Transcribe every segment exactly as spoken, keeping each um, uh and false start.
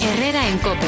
Herrera en COPE.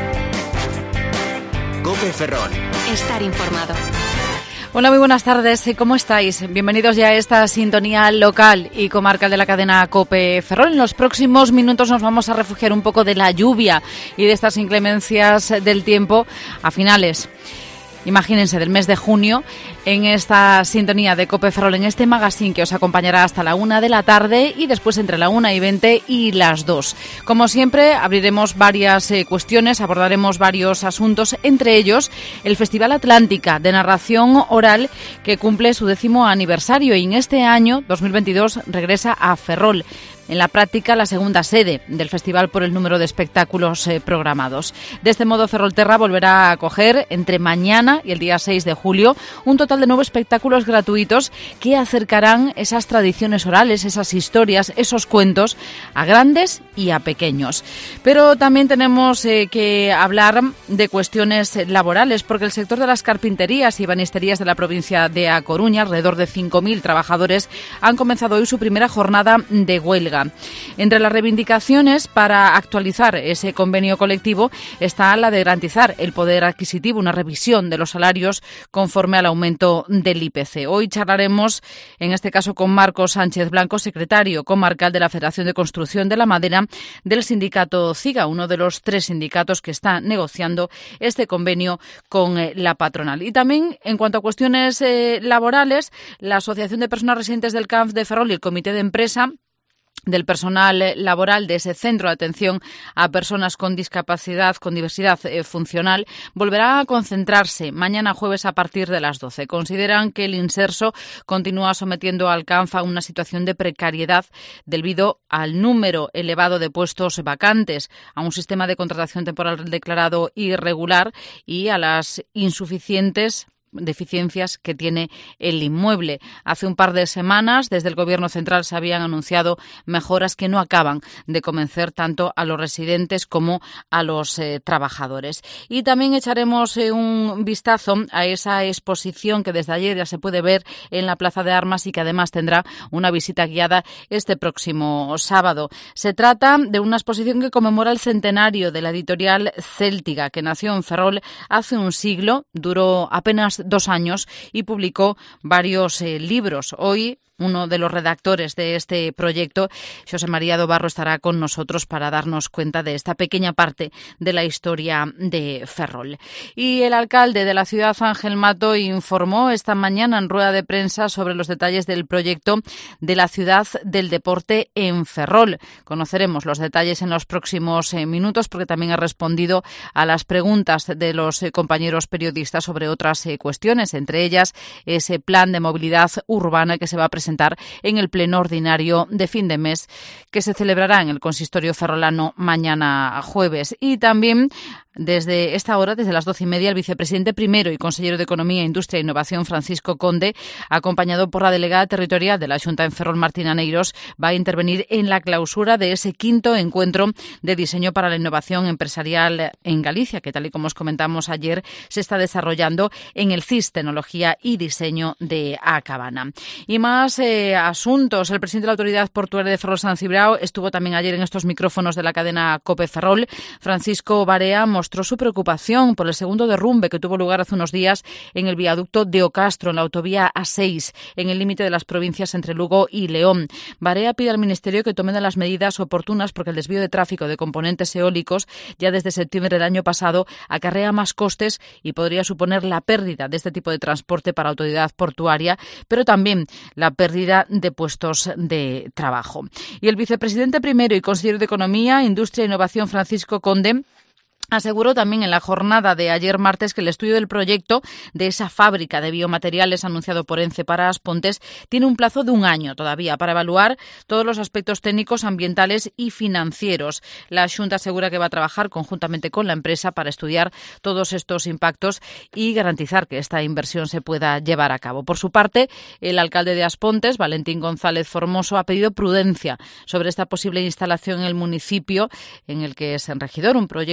COPE Ferrol. Estar informado. Hola, muy buenas tardes. ¿Cómo estáis? Bienvenidos ya a esta sintonía local y comarcal de la cadena COPE Ferrol. En los próximos minutos nos vamos a refugiar un poco de la lluvia y de estas inclemencias del tiempo a finales, imagínense, del mes de junio, en esta sintonía de COPE Ferrol, en este magazine que os acompañará hasta la una de la tarde y después entre la una y veinte y las dos. Como siempre, abriremos varias eh, cuestiones, abordaremos varios asuntos, entre ellos el Festival Atlántica de Narración Oral, que cumple su décimo aniversario y en este año, dos mil veintidós, regresa a Ferrol. En la práctica, la segunda sede del festival por el número de espectáculos eh, programados. De este modo, Ferrolterra volverá a acoger entre mañana y el día seis de julio un total de nueve espectáculos gratuitos que acercarán esas tradiciones orales, esas historias, esos cuentos a grandes y a pequeños. Pero también tenemos eh, que hablar de cuestiones laborales, porque el sector de las carpinterías y ebanisterías de la provincia de A Coruña, alrededor de cinco mil trabajadores, han comenzado hoy su primera jornada de huelga. Entre las reivindicaciones para actualizar ese convenio colectivo está la de garantizar el poder adquisitivo, una revisión de los salarios conforme al aumento del I P C. Hoy charlaremos, en este caso, con Marcos Sánchez Blanco, secretario comarcal de la Federación de Construcción de la Madera del sindicato CIGA, uno de los tres sindicatos que está negociando este convenio con eh, la patronal. Y también, en cuanto a cuestiones eh, laborales, la Asociación de Personas Residentes del C A N F de Ferrol y el Comité de Empresa del personal laboral de ese centro de atención a personas con discapacidad, con diversidad eh, funcional, volverá a concentrarse mañana jueves a partir de las doce. Consideran que el Inserso continúa sometiendo al C A N F a una situación de precariedad debido al número elevado de puestos vacantes, a un sistema de contratación temporal declarado irregular y a las insuficientes deficiencias que tiene el inmueble. Hace un par de semanas, desde el Gobierno central se habían anunciado mejoras que no acaban de convencer tanto a los residentes como a los eh, trabajadores. Y también echaremos eh, un vistazo a esa exposición que desde ayer ya se puede ver en la Plaza de Armas y que además tendrá una visita guiada este próximo sábado. Se trata de una exposición que conmemora el centenario de la editorial Céltiga, que nació en Ferrol hace un siglo, duró apenas dos años y publicó varios eh, libros. Hoy, uno de los redactores de este proyecto, José María Dobarro, estará con nosotros para darnos cuenta de esta pequeña parte de la historia de Ferrol. Y el alcalde de la ciudad, Ángel Mato, informó esta mañana en rueda de prensa sobre los detalles del proyecto de la ciudad del deporte en Ferrol. Conoceremos los detalles en los próximos eh, minutos porque también ha respondido a las preguntas de los eh, compañeros periodistas sobre otras eh, cuestiones, entre ellas ese plan de movilidad urbana que se va a presentar en el pleno ordinario de fin de mes que se celebrará en el consistorio ferrolano mañana jueves. Y también desde esta hora, desde las doce y media, el vicepresidente primero y consejero de Economía, Industria e Innovación, Francisco Conde, acompañado por la delegada territorial de la Xunta en Ferrol, Martina Neiros, va a intervenir en la clausura de ese quinto encuentro de diseño para la innovación empresarial en Galicia, que tal y como os comentamos ayer, se está desarrollando en el C I S Tecnología y Diseño de A Cabana. Y más eh, asuntos. El presidente de la Autoridad Portuaria de Ferrol, San Cibrao, estuvo también ayer en estos micrófonos de la cadena COPE Ferrol. Francisco Barea mostró su preocupación por el segundo derrumbe que tuvo lugar hace unos días en el viaducto de Ocastro, en la autovía A seis, en el límite de las provincias entre Lugo y León. Barea pide al Ministerio que tome las medidas oportunas porque el desvío de tráfico de componentes eólicos ya desde septiembre del año pasado acarrea más costes y podría suponer la pérdida de este tipo de transporte para la Autoridad Portuaria, pero también la pérdida de puestos de trabajo. Y el vicepresidente primero y consejero de Economía, Industria e Innovación, Francisco Conde, aseguró también en la jornada de ayer martes que el estudio del proyecto de esa fábrica de biomateriales anunciado por ENCE para Aspontes tiene un plazo de un año todavía para evaluar todos los aspectos técnicos, ambientales y financieros. La Xunta asegura que va a trabajar conjuntamente con la empresa para estudiar todos estos impactos y garantizar que esta inversión se pueda llevar a cabo. Por su parte, el alcalde de Aspontes, Valentín González Formoso, ha pedido prudencia sobre esta posible instalación en el municipio en el que es en regidor. Un proyecto, dijo,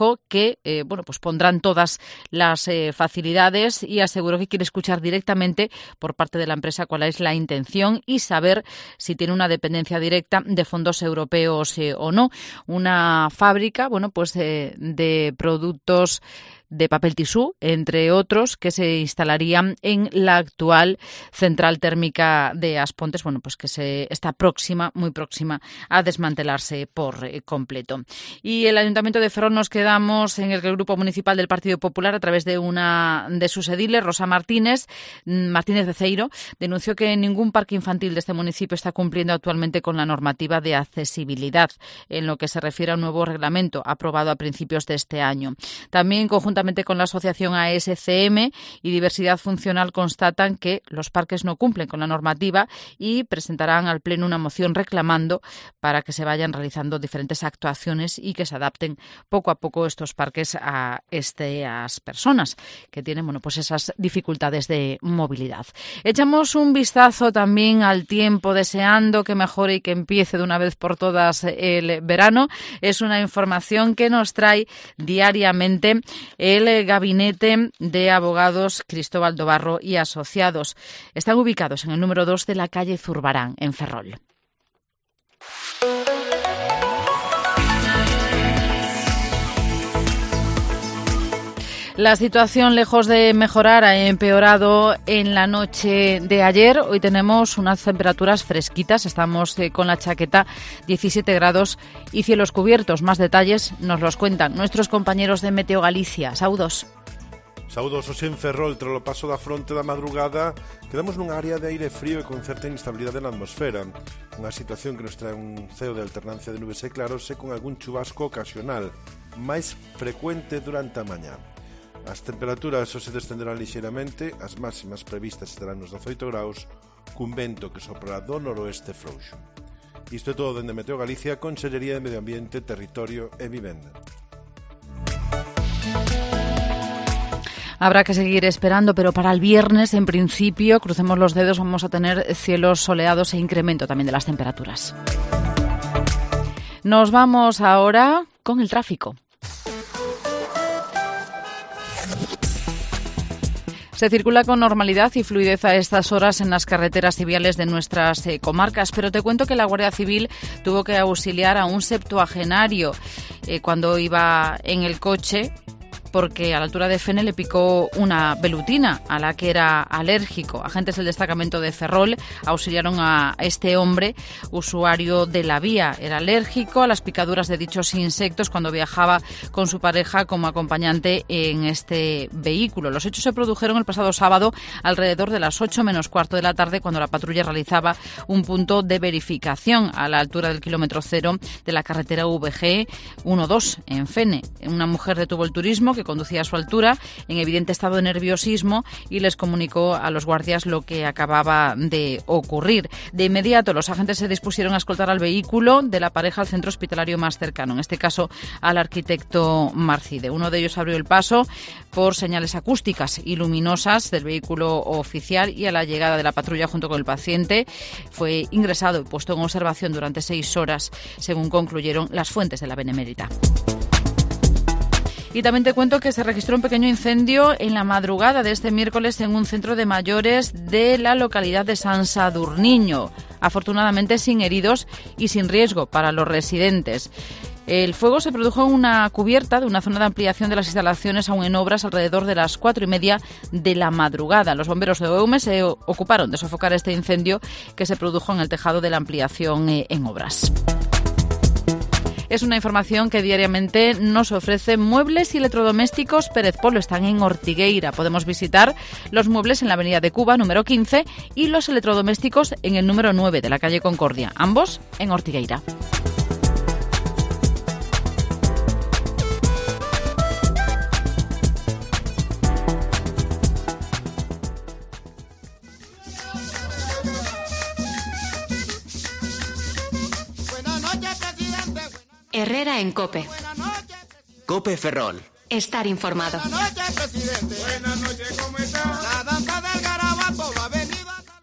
dijo que eh, bueno, pues pondrán todas las eh, facilidades y aseguró que quiere escuchar directamente por parte de la empresa cuál es la intención y saber si tiene una dependencia directa de fondos europeos eh, o no. Una fábrica, bueno, pues eh, de productos de papel tisú, entre otros, que se instalarían en la actual central térmica de Aspontes, bueno, pues que se está próxima, muy próxima a desmantelarse por eh, completo. Y el Ayuntamiento de Ferrol nos quedamos en el que el Grupo Municipal del Partido Popular, a través de una de sus ediles, Rosa Martínez, Martínez Beceiro, denunció que ningún parque infantil de este municipio está cumpliendo actualmente con la normativa de accesibilidad, en lo que se refiere a un nuevo reglamento aprobado a principios de este año. También, conjuntamente con la asociación A S C M y Diversidad Funcional, constatan que los parques no cumplen con la normativa y presentarán al Pleno una moción reclamando para que se vayan realizando diferentes actuaciones y que se adapten poco a poco estos parques a estas personas que tienen, bueno, pues esas dificultades de movilidad. Echamos un vistazo también al tiempo, deseando que mejore y que empiece de una vez por todas el verano. Es una información que nos trae diariamente el Gabinete de Abogados Cristóbal Dobarro y Asociados. Están ubicados en el número dos de la calle Zurbarán, en Ferrol. La situación, lejos de mejorar, ha empeorado en la noche de ayer. Hoy tenemos unas temperaturas fresquitas. Estamos eh, con la chaqueta, diecisiete grados y cielos cubiertos. Más detalles nos los cuentan nuestros compañeros de Meteo Galicia. Saudos. Saudos hoxe en Ferrol, tras o paso da fronte da madrugada, quedamos nunha área de aire frío e con certa inestabilidade na atmosfera. Unha situación que nos trae un ceo de alternancia de nubes e claros e con algún chubasco ocasional, máis frecuente durante a mañá. As temperaturas só se descenderán lixeiramente, as máximas previstas estarán nos dezaoito graus, cun vento que soprará do noroeste frouxo. Isto é todo dende Meteo Galicia, Consellería de Medio Ambiente, Territorio e Vivenda. Habrá que seguir esperando, pero para el viernes, en principio, crucemos los dedos, vamos a tener cielos soleados e incremento también de las temperaturas. Nos vamos ahora con el tráfico. Se circula con normalidad y fluidez a estas horas en las carreteras y viales de nuestras eh, comarcas, pero te cuento que la Guardia Civil tuvo que auxiliar a un septuagenario eh, cuando iba en el coche, porque a la altura de Fene le picó una velutina a la que era alérgico. Agentes del destacamento de Ferrol auxiliaron a este hombre, usuario de la vía. Era alérgico a las picaduras de dichos insectos cuando viajaba con su pareja como acompañante en este vehículo. Los hechos se produjeron el pasado sábado alrededor de las ocho menos cuarto de la tarde, cuando la patrulla realizaba un punto de verificación a la altura del kilómetro cero de la carretera V G doce en Fene. Una mujer detuvo el turismo que conducía a su altura en evidente estado de nerviosismo y les comunicó a los guardias lo que acababa de ocurrir. De inmediato los agentes se dispusieron a escoltar al vehículo de la pareja al centro hospitalario más cercano, en este caso al arquitecto Marcide. Uno de ellos abrió el paso por señales acústicas y luminosas del vehículo oficial, y a la llegada de la patrulla junto con el paciente fue ingresado y puesto en observación durante seis horas, según concluyeron las fuentes de la Benemérita. Y también te cuento que se registró un pequeño incendio en la madrugada de este miércoles en un centro de mayores de la localidad de San Sadurniño. Afortunadamente sin heridos y sin riesgo para los residentes. El fuego se produjo en una cubierta de una zona de ampliación de las instalaciones aún en obras alrededor de las cuatro y media de la madrugada. Los bomberos de Eume se ocuparon de sofocar este incendio que se produjo en el tejado de la ampliación en obras. Es una información que diariamente nos ofrece Muebles y Electrodomésticos Pérez Polo. Están en Ortigueira. Podemos visitar los muebles en la avenida de Cuba, número quince, y los electrodomésticos en el número nueve de la calle Concordia, ambos en Ortigueira. Herrera en COPE. COPE Ferrol. Estar informado. Buenas noches, presidente. Buenas noches, ¿cómo está? La danza del garabato, la avenida.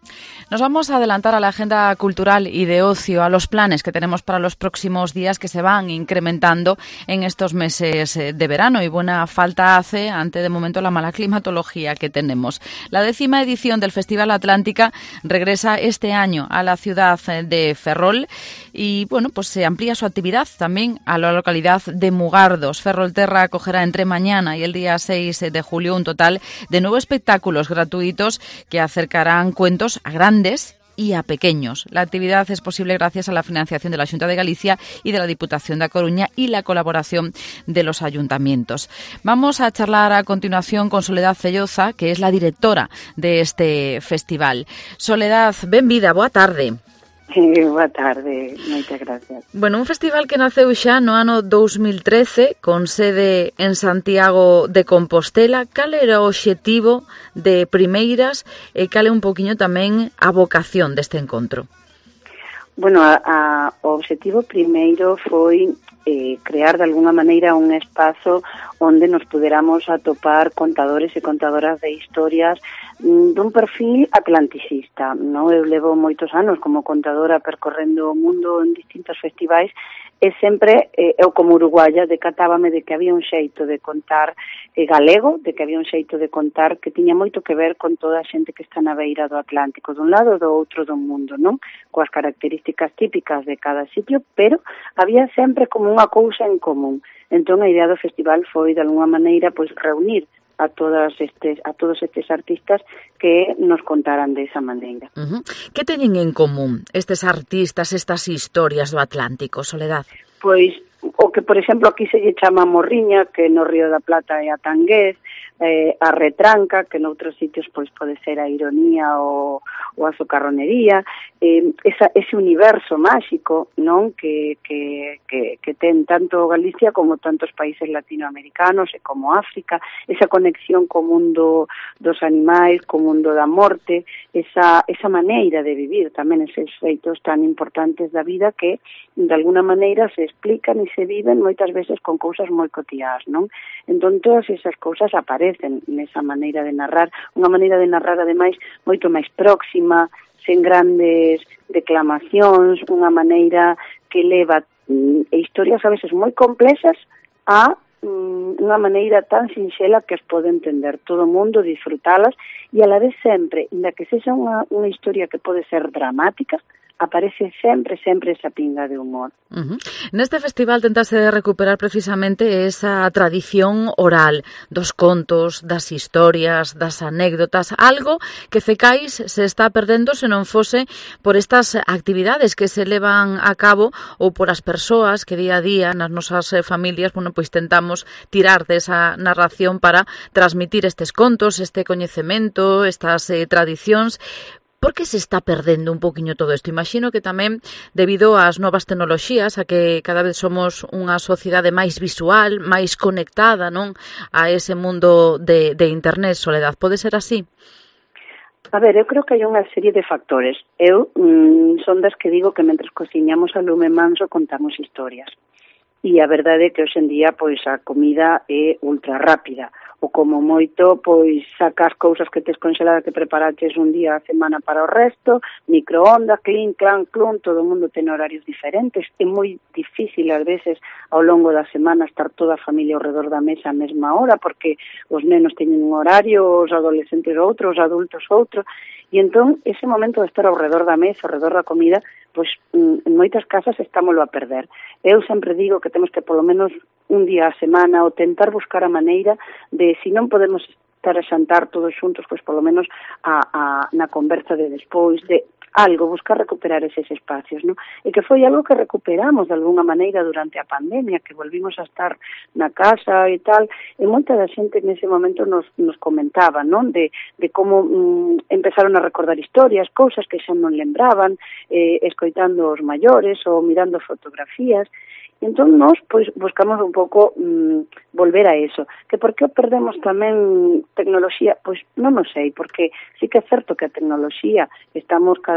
Nos vamos a adelantar a la agenda cultural y de ocio, a los planes que tenemos para los próximos días que se van incrementando en estos meses de verano y buena falta hace ante de momento la mala climatología que tenemos. La décima edición del Festival Atlántica regresa este año a la ciudad de Ferrol y bueno, pues se amplía su actividad también a la localidad de Mugardos. Ferrolterra acogerá entre mañana y el día seis de julio un total de nueve espectáculos gratuitos que acercarán cuentos a grandes y a pequeños. La actividad es posible gracias a la financiación de la Xunta de Galicia y de la Diputación de A Coruña y la colaboración de los ayuntamientos. Vamos a charlar a continuación con Soledad Celloza, que es la directora de este festival. Soledad, benvida, boa tarde. Sí, boa tarde, moitas gracias. Bueno, un festival que naceu xa no ano dous mil trece, con sede en Santiago de Compostela. Cal era o obxectivo de primeiras e cal é un poquinho tamén a vocación deste encontro? Bueno, a, a, o obxectivo primeiro foi eh, crear de alguna maneira un espazo onde nos puderamos atopar contadores e contadoras de historias mm, dun perfil atlanticista, non? Eu levo moitos anos como contadora percorrendo o mundo en distintos festivais e sempre, eh, eu como uruguaya, decatábame de que había un xeito de contar eh, galego, de que había un xeito de contar que tiña moito que ver con toda a xente que está na beira do Atlántico, dun lado do outro do mundo, non? Coas características típicas de cada sitio, pero había sempre como unha cousa en común. Entón, a idea do festival foi, de alguma maneira, pois reunir a todas estes a todos estes artistas que nos contaran de esa maneira. Uh-huh. Que teñen en común estes artistas, estas historias do Atlántico, Soledad? Pois o que, por exemplo, aquí se lle chama Morriña, que no Río da Plata é a Tangués, eh, a Retranca, que noutros sitios pois pode ser a Ironía ou, ou a Socarronería, eh, esa, ese universo máxico, non, que, que, que, que ten tanto Galicia como tantos países latinoamericanos e como África, esa conexión co mundo dos animais, co mundo da morte, esa, esa maneira de vivir, tamén eses feitos tan importantes da vida que, de alguna maneira, se explican e se viven moitas veces con cousas moi cotiás, non? Entón, todas esas cousas aparecen nesa maneira de narrar, unha maneira de narrar, ademais, moito máis próxima, sen grandes declamacións, unha maneira que leva mm, historias a veces moi complexas a mm, unha maneira tan sinxela que as pode entender todo o mundo, disfrutalas, e a la vez sempre, inda que sexa unha, unha historia que pode ser dramática, aparece sempre, sempre esa pinga de humor. Uh-huh. Neste festival tentase recuperar precisamente esa tradición oral dos contos, das historias, das anécdotas, algo que Fecais se está perdendo se non fose por estas actividades que se levan a cabo ou por as persoas que día a día nas nosas familias, bueno, pois tentamos tirar desa narración para transmitir estes contos, este coñecemento, estas eh, tradicións. Por que se está perdendo un poquinho todo isto? Imagino que tamén debido ás novas tecnoloxías, a que cada vez somos unha sociedade máis visual, máis conectada, non, a ese mundo de, de internet, Soledad. Pode ser así? A ver, eu creo que hai unha serie de factores. Eu mmm, son das que digo que mentre cociñamos a lume manso contamos historias. E a verdade é que hoxe en día pois a comida é ultra rápida. O como moito, pois sacas cousas que tes conxeladas que preparaches un día a semana para o resto, microondas, clink, clan, clun, todo o mundo ten horarios diferentes. É moi difícil, ás veces, ao longo da semana estar toda a familia ao redor da mesa a mesma hora, porque os nenos teñen un horario, os adolescentes outro, os adultos outro, e entón, ese momento de estar ao redor da mesa, ao redor da comida, pois en moitas casas estámoslo a perder. Eu sempre digo que temos que polo menos un día a semana ou tentar buscar a maneira de, se non podemos estar a xantar todos xuntos, pois polo menos a, a, na conversa de despois, de algo, buscar recuperar eses espacios, non? E que foi algo que recuperamos de alguna maneira durante a pandemia, que volvimos a estar na casa e tal, e moita da xente nese momento nos, nos comentaba, non? De, de como mm, empezaron a recordar historias, cousas que xa non lembraban, eh, escoitando os maiores ou mirando fotografías. Entón, nós, pois, buscamos un pouco mmm, volver a eso. Que por que perdemos tamén tecnoloxía? Pois non o sei, porque sí que é certo que a tecnoloxía estamos cada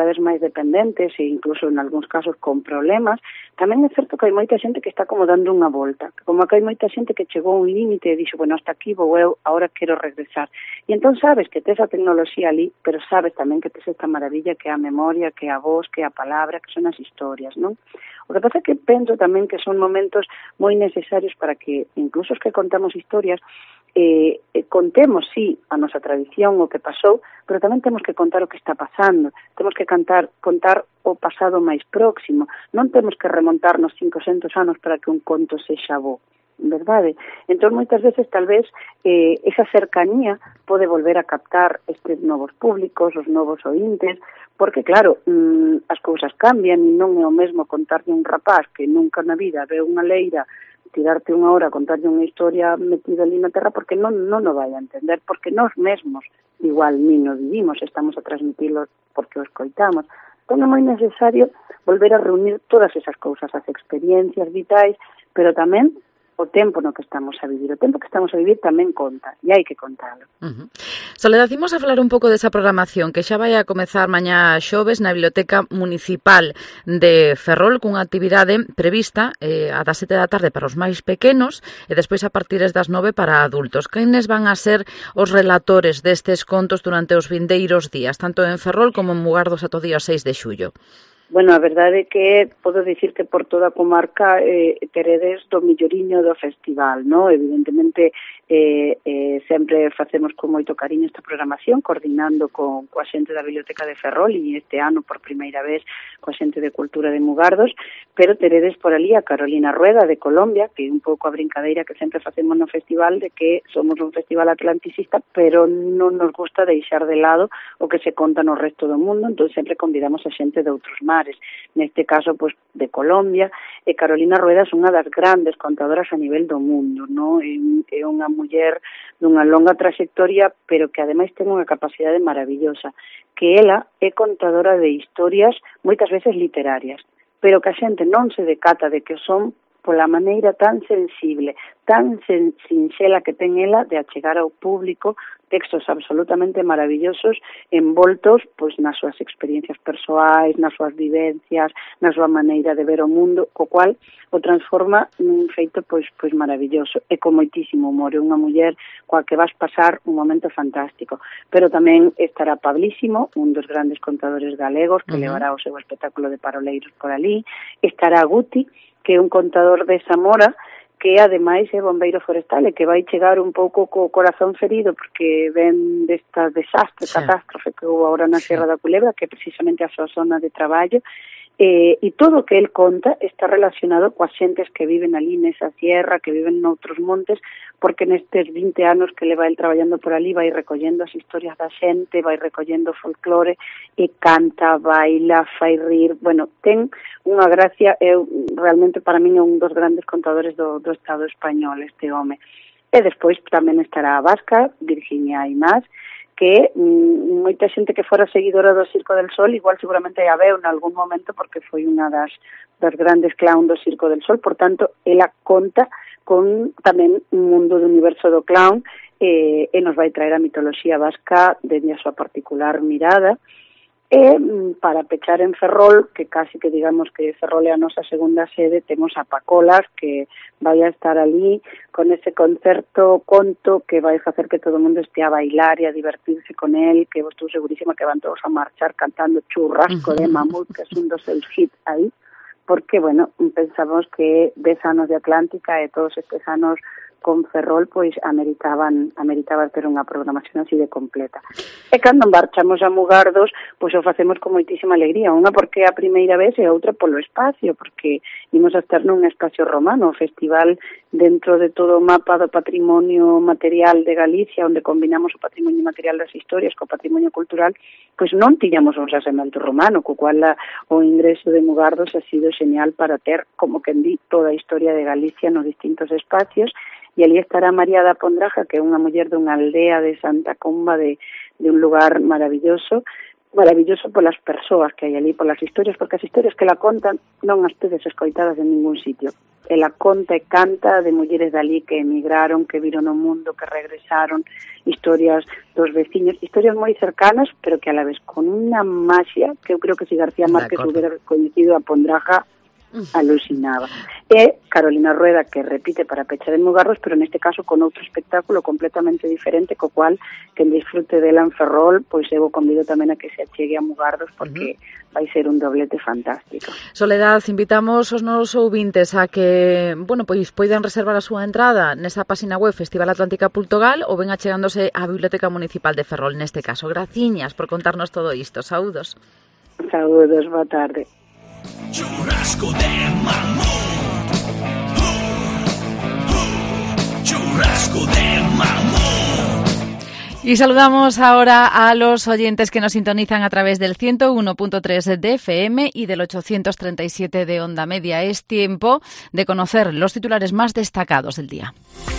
vez máis dependentes e incluso en algúns casos con problemas, tamén é certo que hai moita xente que está como dando unha volta, como que hai moita xente que chegou a un límite e dixo, bueno, hasta aquí vou eu, ahora quero regresar. E entón sabes que tes a tecnoloxía ali, pero sabes tamén que tes esta maravilla que é a memoria, que é a voz, que é a palabra, que son as historias, non? O que pasa é que penso tamén que son momentos moi necesarios para que, incluso os que contamos historias, Eh, eh, contemos, sí, a nosa tradición, o que pasou, pero tamén temos que contar o que está pasando, temos que cantar, contar o pasado máis próximo, non temos que remontarnos cincocentos anos para que un conto sexa bo, verdade? Entón, moitas veces, tal vez, eh, esa cercanía pode volver a captar estes novos públicos, os novos ointes, porque, claro, mmm, as cousas cambian e non é o mesmo contarlle un rapaz que nunca na vida ve unha leira tirarte unha hora a contarlle unha historia metida ali na terra porque non, non o vai a entender, porque nós mesmos igual nin o vivimos, estamos a transmitilo porque o escoitamos. Entón é moi necesario volver a reunir todas esas cousas, as experiencias vitais, pero tamén o tempo no que estamos a vivir. O tempo que estamos a vivir tamén conta, e hai que contalo. Uh-huh. Soledad, imos a falar un pouco desa programación que xa vai a comezar mañá xoves na Biblioteca Municipal de Ferrol, cunha actividade prevista eh, a das sete da tarde para os máis pequenos e despois a partir das nove para adultos. Quenes van a ser os relatores destes contos durante os vindeiros días, tanto en Ferrol como en Mugardos ata o día seis de xullo? Bueno, a verdade é que podo dicir que por toda a comarca eh, teredes do milloriño do festival, ¿no? Evidentemente, eh, eh, sempre facemos con moito cariño esta programación, coordinando con coa xente da Biblioteca de Ferrol e este ano por primeira vez coa xente de Cultura de Mugardos, pero teredes por ali a Carolina Rueda de Colombia, que é un pouco a brincadeira que sempre facemos no festival de que somos un festival atlanticista, pero non nos gusta deixar de lado o que se conta no resto do mundo, entón sempre convidamos a xente de outros mares. Neste caso, pues, de Colombia, e Carolina Rueda é unha das grandes contadoras a nivel do mundo, ¿no? É unha muller dunha longa trayectoria, pero que ademais ten unha capacidade maravillosa, que ela é contadora de historias moitas veces literarias, pero que a xente non se decata de que son pola maneira tan sensible, tan sen, sinxela que ten ela de achegar ao público textos absolutamente maravillosos envoltos pois nas súas experiencias persoais, nas súas vivencias, na súa maneira de ver o mundo, co cual o transforma nun feito pois pois maravilloso e con moitísimo humor. É unha muller coa que vas pasar un momento fantástico. Pero tamén estará Pablísimo, un dos grandes contadores galegos que uh-huh. levará o seu espectáculo de paroleiros por ali. Estará Guti, que é un contador de Zamora, que ademais é bombeiro forestal e que vai chegar un pouco co corazón ferido porque ven desta desastre, sí. catástrofe que houve agora na sí. Sierra da Culebra, que é precisamente a súa zona de traballo, eh, e todo o que el conta está relacionado coas xentes que viven ali nesa sierra, que viven noutros montes, porque nestes vinte anos que leva el traballando por ali vai recollendo as historias da xente, vai recollendo folclore e canta, baila, fai rir, bueno, ten unha gracia, eu realmente para min é un dos grandes contadores do, do Estado español este home. E despois tamén estará a vasca, Virginia Aimás, que mm, moita xente que fora seguidora do Circo del Sol igual seguramente a veu en algún momento porque foi unha das, das grandes clown do Circo del Sol, por tanto, ela conta con tamén un mundo do universo do clown eh, e nos vai traer a mitoloxía vasca desde a súa particular mirada. E para pechar en Ferrol, que casi que digamos que Ferrol é a nosa segunda sede, temos a Pacolas, que vai a estar ali con ese concerto conto que vai facer que todo o mundo este a bailar e a divertirse con el, que vos estou segurísima que van todos a marchar cantando Churrasco de Mamut, que é un dos seus hits aí, porque, bueno, pensamos que dez anos de Atlántica e todos estes anos con Ferrol, pois, ameritaban, ameritaban ter unha programación así de completa. E cando marchamos a Mugardos, pois o facemos con moitísima alegría, unha porque é a primeira vez e outra polo espacio, porque imos a estar nun espacio romano, o festival dentro de todo o mapa do patrimonio material de Galicia, onde combinamos o patrimonio material das historias co patrimonio cultural, pois non tiñamos un xasemento romano, co cual a, o ingreso de Mugardos ha sido genial para ter, como quen di, toda a historia de Galicia nos distintos espacios. E ali estará María da Pondraja, que é unha muller dunha aldea de Santa Comba, de, de un lugar maravilloso, maravilloso polas persoas que hai ali, polas historias, porque as historias que la contan non as tedes escoitadas en ningún sitio. Ela conta e canta de mulleres dali que emigraron, que viron o mundo, que regresaron, historias dos veciños, historias moi cercanas, pero que a la vez con unha magia que eu creo que si García Márquez hubiera coñecido a Pondraja, alucinaba. E Carolina Rueda, que repite para pechar en Mugarros, pero neste caso con outro espectáculo completamente diferente, co cual, quen disfrute dela en Ferrol, pois eu o convido tamén a que se achegue a Mugardos, porque uh-huh. vai ser un doblete fantástico. Soledad, invitamos os nosos ouvintes a que, bueno, pois poidan reservar a súa entrada nesa página web Festival Atlántica punto gal ou ben achegándose á Biblioteca Municipal de Ferrol neste caso. Graciñas por contarnos todo isto. Saúdos. Saúdos, boa tarde. Churrasco de mamut. Uh, uh, churrasco de mamut. Y saludamos ahora a los oyentes que nos sintonizan a través del ciento uno punto tres de F M y del ochocientos treinta y siete de onda media. Es tiempo de conocer los titulares más destacados del día.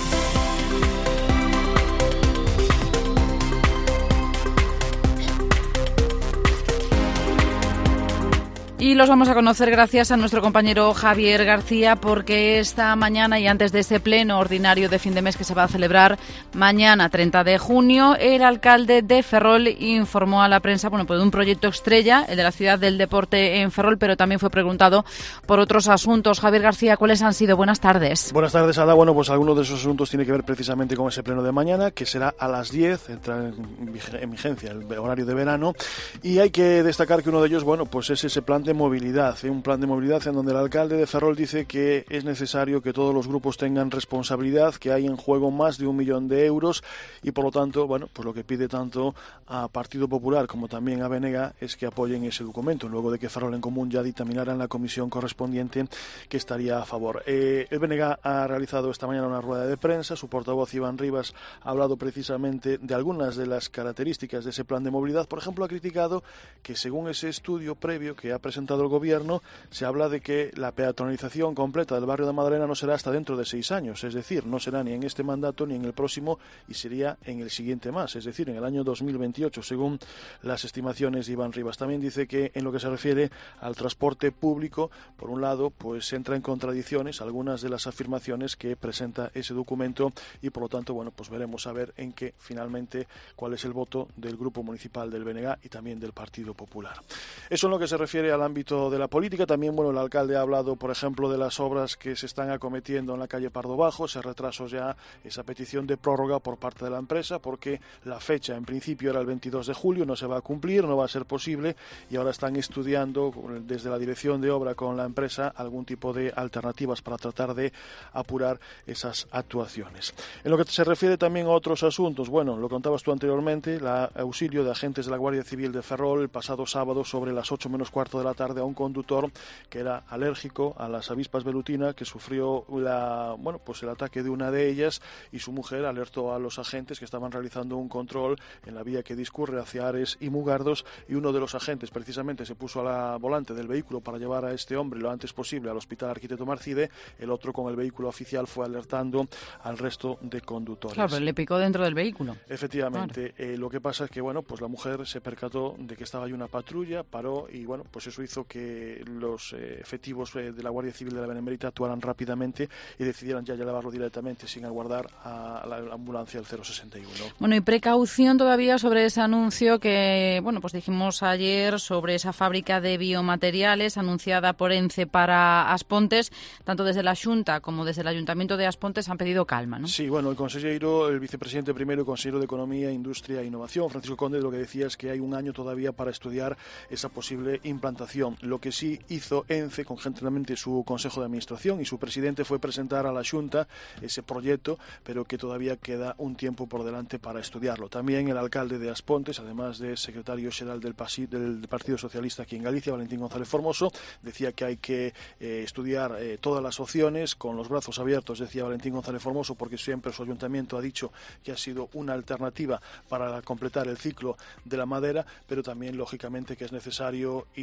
Y los vamos a conocer gracias a nuestro compañero Javier García, porque esta mañana y antes de ese pleno ordinario de fin de mes que se va a celebrar mañana treinta de junio, el alcalde de Ferrol informó a la prensa, bueno, pues de un proyecto estrella, el de la ciudad del deporte en Ferrol, pero también fue preguntado por otros asuntos. Javier García, ¿cuáles han sido? Buenas tardes. Buenas tardes, Ada. Bueno, pues alguno de esos asuntos tiene que ver precisamente con ese pleno de mañana, que será a las diez, entra en vigencia el horario de verano, y hay que destacar que uno de ellos, bueno, pues es ese plan de movilidad, un plan de movilidad en donde el alcalde de Ferrol dice que es necesario que todos los grupos tengan responsabilidad, que hay en juego más de un millón de euros y por lo tanto, bueno, pues lo que pide tanto a Partido Popular como también a B N G es que apoyen ese documento, luego de que Ferrol en Común ya dictaminara en la comisión correspondiente que estaría a favor. Eh, el B N G ha realizado esta mañana una rueda de prensa, su portavoz Iván Rivas ha hablado precisamente de algunas de las características de ese plan de movilidad. Por ejemplo, ha criticado que según ese estudio previo que ha presentado el gobierno, se habla de que la peatonalización completa del barrio de Madalena no será hasta dentro de seis años, es decir, no será ni en este mandato ni en el próximo y sería en el siguiente más, es decir, en el año dos mil veintiocho, según las estimaciones de Iván Rivas. También dice que en lo que se refiere al transporte público, por un lado, pues entra en contradicciones algunas de las afirmaciones que presenta ese documento y por lo tanto, bueno, pues veremos a ver en qué finalmente cuál es el voto del Grupo Municipal del B N G y también del Partido Popular. Eso en lo que se refiere al ámbito de la política. También, bueno, el alcalde ha hablado, por ejemplo, de las obras que se están acometiendo en la calle Pardo Bajo, ese retraso ya, esa petición de prórroga por parte de la empresa, porque la fecha en principio era el veintidós de julio, no se va a cumplir, no va a ser posible, y ahora están estudiando desde la dirección de obra con la empresa algún tipo de alternativas para tratar de apurar esas actuaciones. En lo que se refiere también a otros asuntos, bueno, lo contabas tú anteriormente, el auxilio de agentes de la Guardia Civil de Ferrol el pasado sábado sobre las ocho menos cuarto de la tarde a un conductor que era alérgico a las avispas velutina, que sufrió la, bueno, pues el ataque de una de ellas, y su mujer alertó a los agentes que estaban realizando un control en la vía que discurre hacia Ares y Mugardos, y uno de los agentes precisamente se puso a la volante del vehículo para llevar a este hombre lo antes posible al Hospital Arquitecto Marcide, el otro con el vehículo oficial fue alertando al resto de conductores. Claro, pero le picó dentro del vehículo. Efectivamente, claro. eh, lo que pasa es que, bueno, pues la mujer se percató de que estaba ahí una patrulla, paró y, bueno, pues eso hizo que los eh, efectivos eh, de la Guardia Civil de la Benemérita actuaran rápidamente y decidieran ya llevarlo directamente sin aguardar a la, la ambulancia del cero sesenta y uno. Bueno, y precaución todavía sobre ese anuncio que, bueno, pues dijimos ayer sobre esa fábrica de biomateriales anunciada por ENCE para Aspontes. Tanto desde la Xunta como desde el Ayuntamiento de Aspontes han pedido calma, ¿no? Sí, bueno, el consejero, el vicepresidente primero y consejero de Economía, Industria e Innovación, Francisco Conde, lo que decía es que hay un año todavía para estudiar esa posible implantación. Lo que sí hizo ENCE, conjuntamente su Consejo de Administración y su presidente, fue presentar a la Xunta ese proyecto, pero que todavía queda un tiempo por delante para estudiarlo. También el alcalde de Aspontes, además de secretario xeral del, Pasi, del Partido Socialista aquí en Galicia, Valentín González Formoso, decía que hay que eh, estudiar eh, todas las opciones con los brazos abiertos, decía Valentín González Formoso, porque siempre su ayuntamiento ha dicho que ha sido una alternativa para completar el ciclo de la madera, pero también, lógicamente, que es necesario ir puliendo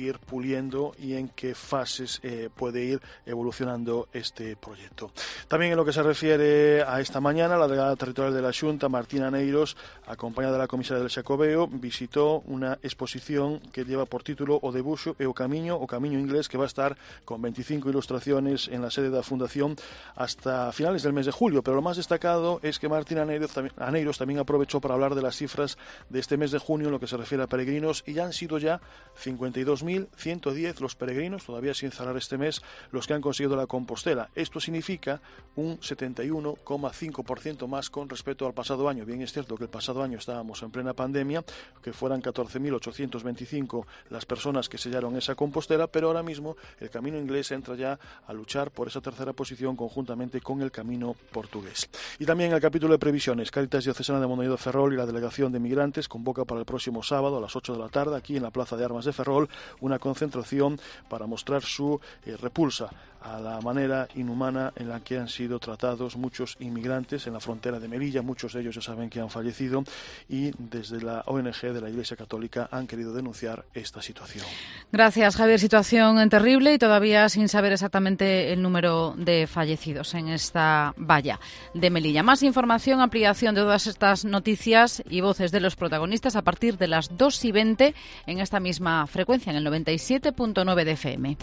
puliendo y en qué fases eh, puede ir evolucionando este proyecto. También en lo que se refiere a esta mañana, la delegada territorial de la Xunta, Martina Neiros, acompañada de la comisaria del Xacobeo, visitó una exposición que lleva por título O Debuxo e o Camiño, o Camiño Inglés, que va a estar con veinticinco ilustraciones en la sede de la Fundación hasta finales del mes de julio. Pero lo más destacado es que Martina Neiros también, Neiros también aprovechó para hablar de las cifras de este mes de junio en lo que se refiere a peregrinos, y ya han sido ya cincuenta y dos mil ciento diez los peregrinos, todavía sin cerrar este mes, los que han conseguido la Compostela. Esto significa un setenta y uno coma cinco por ciento más con respecto al pasado año. Bien, es cierto que el pasado año estábamos en plena pandemia, que fueran catorce mil ochocientos veinticinco las personas que sellaron esa Compostela, pero ahora mismo el Camino Inglés entra ya a luchar por esa tercera posición conjuntamente con el Camino Portugués. Y también en el capítulo de previsiones, Cáritas Diocesana de Mondoñedo Ferrol y la Delegación de Migrantes convoca para el próximo sábado a las ocho de la tarde, aquí en la Plaza de Armas de Ferrol, una concentración para mostrar su eh, repulsa a la manera inhumana en la que han sido tratados muchos inmigrantes en la frontera de Melilla. Muchos de ellos ya saben que han fallecido, y desde la O N G de la Iglesia Católica han querido denunciar esta situación. Gracias, Javier. Situación terrible y todavía sin saber exactamente el número de fallecidos en esta valla de Melilla. Más información, ampliación de todas estas noticias y voces de los protagonistas a partir de las dos y veinte en esta misma frecuencia, en el noventa y siete punto nueve de F M.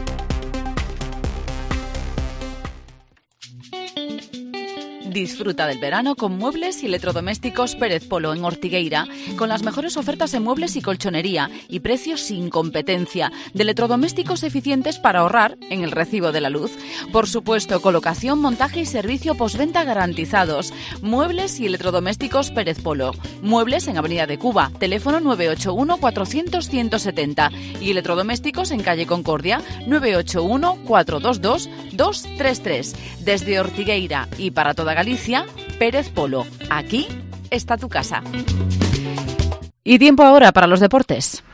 Disfruta del verano con Muebles y Electrodomésticos Pérez Polo en Ortigueira, con las mejores ofertas en muebles y colchonería y precios sin competencia, de electrodomésticos eficientes para ahorrar en el recibo de la luz. Por supuesto, colocación, montaje y servicio postventa garantizados. Muebles y Electrodomésticos Pérez Polo. Muebles en Avenida de Cuba, teléfono nueve ocho uno cuatrocientos ciento setenta, y electrodomésticos en calle Concordia, nueve ocho uno cuatro dos dos dos tres tres. Desde Ortigueira y para toda Galicia, Pérez Polo. Aquí está tu casa. Y tiempo ahora para los deportes.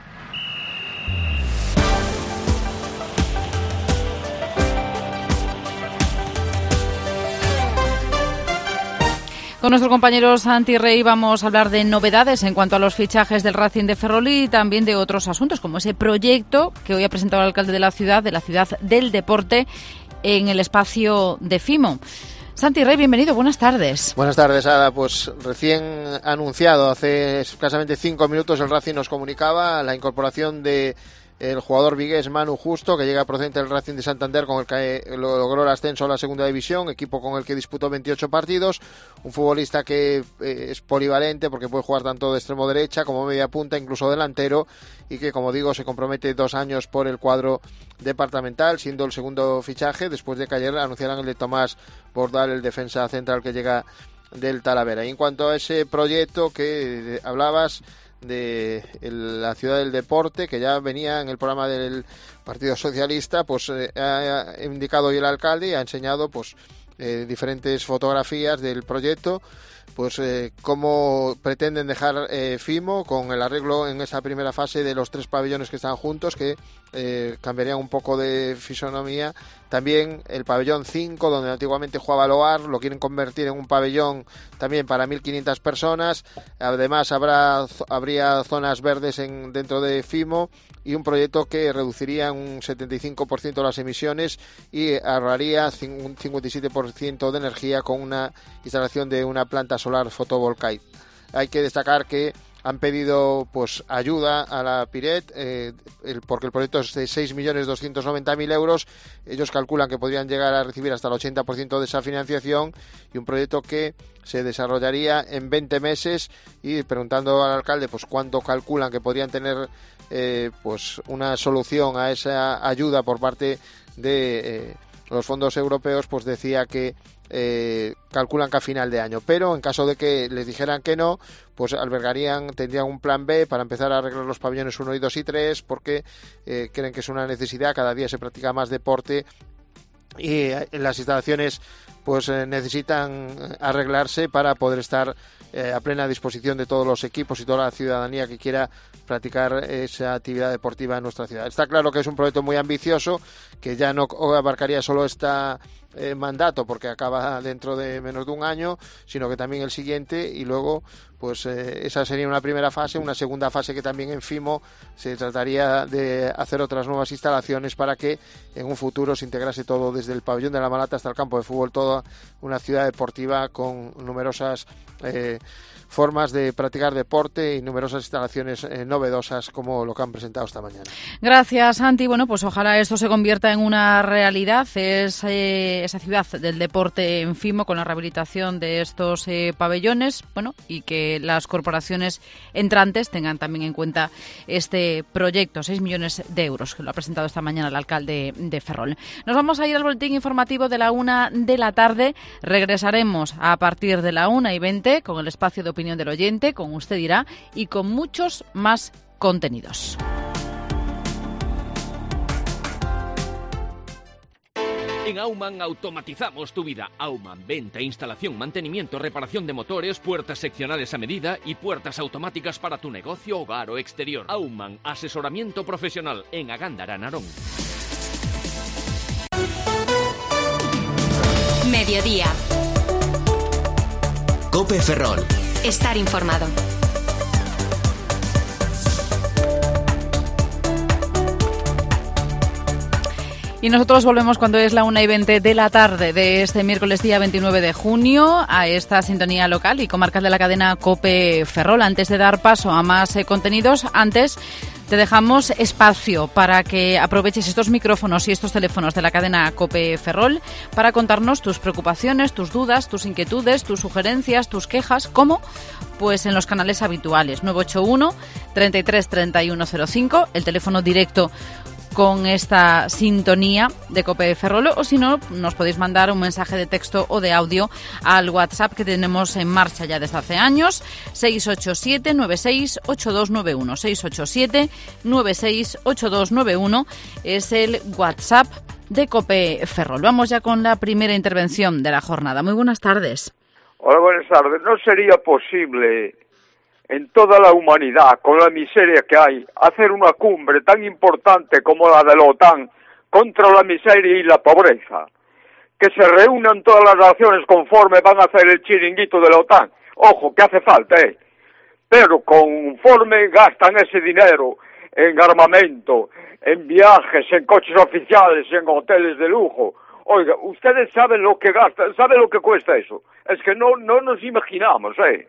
Con nuestro compañero Santi Rey vamos a hablar de novedades en cuanto a los fichajes del Racing de Ferrol y también de otros asuntos, como ese proyecto que hoy ha presentado el alcalde de la ciudad, de la ciudad del deporte, en el espacio de Fimo. Santi Rey, bienvenido, buenas tardes. Buenas tardes, Ada. Pues recién anunciado, hace escasamente cinco minutos, el Racing nos comunicaba la incorporación de el jugador vigués Manu Justo, que llega procedente del Racing de Santander, con el que logró el ascenso a la segunda división, equipo con el que disputó veintiocho partidos, un futbolista que eh, es polivalente porque puede jugar tanto de extremo derecha como media punta, incluso delantero, y que, como digo, se compromete dos años por el cuadro departamental, siendo el segundo fichaje después de que ayer anunciaran el de Tomás Bordal, el defensa central que llega del Talavera. Y en cuanto a ese proyecto que hablabas de la ciudad del deporte, que ya venía en el programa del Partido Socialista, pues eh, ha indicado hoy el alcalde y ha enseñado pues eh, diferentes fotografías del proyecto, pues eh, cómo pretenden dejar eh, Fimo con el arreglo en esa primera fase de los tres pabellones que están juntos, que eh, cambiarían un poco de fisonomía. También el pabellón cinco, donde antiguamente jugaba Loar, lo quieren convertir en un pabellón también para mil quinientas personas. Además habrá habría zonas verdes en, dentro de Fimo, y un proyecto que reduciría un setenta y cinco por ciento las emisiones y ahorraría un cincuenta y siete por ciento de energía con una instalación de una planta solar fotovoltaica. Hay que destacar que han pedido pues ayuda a la Piret, eh, el, porque el proyecto es de seis millones doscientos noventa mil euros. Ellos calculan que podrían llegar a recibir hasta el ochenta por ciento de esa financiación, y un proyecto que se desarrollaría en veinte meses. Y preguntando al alcalde pues cuánto calculan que podrían tener eh, pues una solución a esa ayuda por parte de eh, los fondos europeos, pues decía que Eh, calculan que a final de año, pero en caso de que les dijeran que no, pues albergarían, tendrían un plan B para empezar a arreglar los pabellones uno y dos y tres, porque eh, creen que es una necesidad. Cada día se practica más deporte y eh, las instalaciones pues eh, necesitan arreglarse para poder estar eh, a plena disposición de todos los equipos y toda la ciudadanía que quiera practicar esa actividad deportiva en nuestra ciudad. Está claro que es un proyecto muy ambicioso, que ya no abarcaría solo esta eh, mandato, porque acaba dentro de menos de un año, sino que también el siguiente, y luego pues eh, esa sería una primera fase. Una segunda fase que también en Fimo se trataría de hacer otras nuevas instalaciones para que en un futuro se integrase todo desde el pabellón de la Malata hasta el campo de fútbol, toda una ciudad deportiva con numerosas eh, formas de practicar deporte y numerosas instalaciones eh, novedosas como lo que han presentado esta mañana. Gracias, Santi. Bueno, pues ojalá esto se convierta en una realidad, es eh, esa ciudad del deporte en Fimo con la rehabilitación de estos eh, pabellones, bueno, y que las corporaciones entrantes tengan también en cuenta este proyecto, seis millones de euros, que lo ha presentado esta mañana el alcalde de Ferrol. Nos vamos a ir al boletín informativo de la una de la tarde. Regresaremos a partir de la una y veinte con el espacio de opinión del oyente, con Usted Dirá, y con muchos más contenidos. En Aumann automatizamos tu vida. Aumann, venta, instalación, mantenimiento, reparación de motores, puertas seccionales a medida y puertas automáticas para tu negocio, hogar o exterior. Aumann, asesoramiento profesional en Agándara, Narón. Mediodía. Cope Ferrol. Estar informado. Y nosotros volvemos cuando es la una y veinte de la tarde de este miércoles día veintinueve de junio a esta sintonía local y comarcal de la cadena Cope Ferrol. Antes de dar paso a más eh, contenidos, antes te dejamos espacio para que aproveches estos micrófonos y estos teléfonos de la cadena Cope Ferrol para contarnos tus preocupaciones, tus dudas, tus inquietudes, tus sugerencias, tus quejas. ¿Cómo? Pues en los canales habituales. nueve ocho uno, treinta y tres, treinta y uno cero cinco, el teléfono directo con esta sintonía de Cope Ferrol, o si no, nos podéis mandar un mensaje de texto o de audio al WhatsApp que tenemos en marcha ya desde hace años, seis ocho siete, nueve seis, ocho dos nueve uno, seis ocho siete, nueve seis, ocho dos nueve uno es el WhatsApp de Cope Ferrol. Vamos ya con la primera intervención de la jornada. Muy buenas tardes. Hola, buenas tardes. ¿No sería posible en toda la humanidad, con la miseria que hay, hacer una cumbre tan importante como la de la OTAN contra la miseria y la pobreza? Que se reúnan todas las naciones conforme van a hacer el chiringuito de la OTAN. Ojo, que hace falta, ¿eh? Pero conforme gastan ese dinero en armamento, en viajes, en coches oficiales, en hoteles de lujo. Oiga, ustedes saben lo que gastan, saben lo que cuesta eso. Es que no, no nos imaginamos, ¿eh?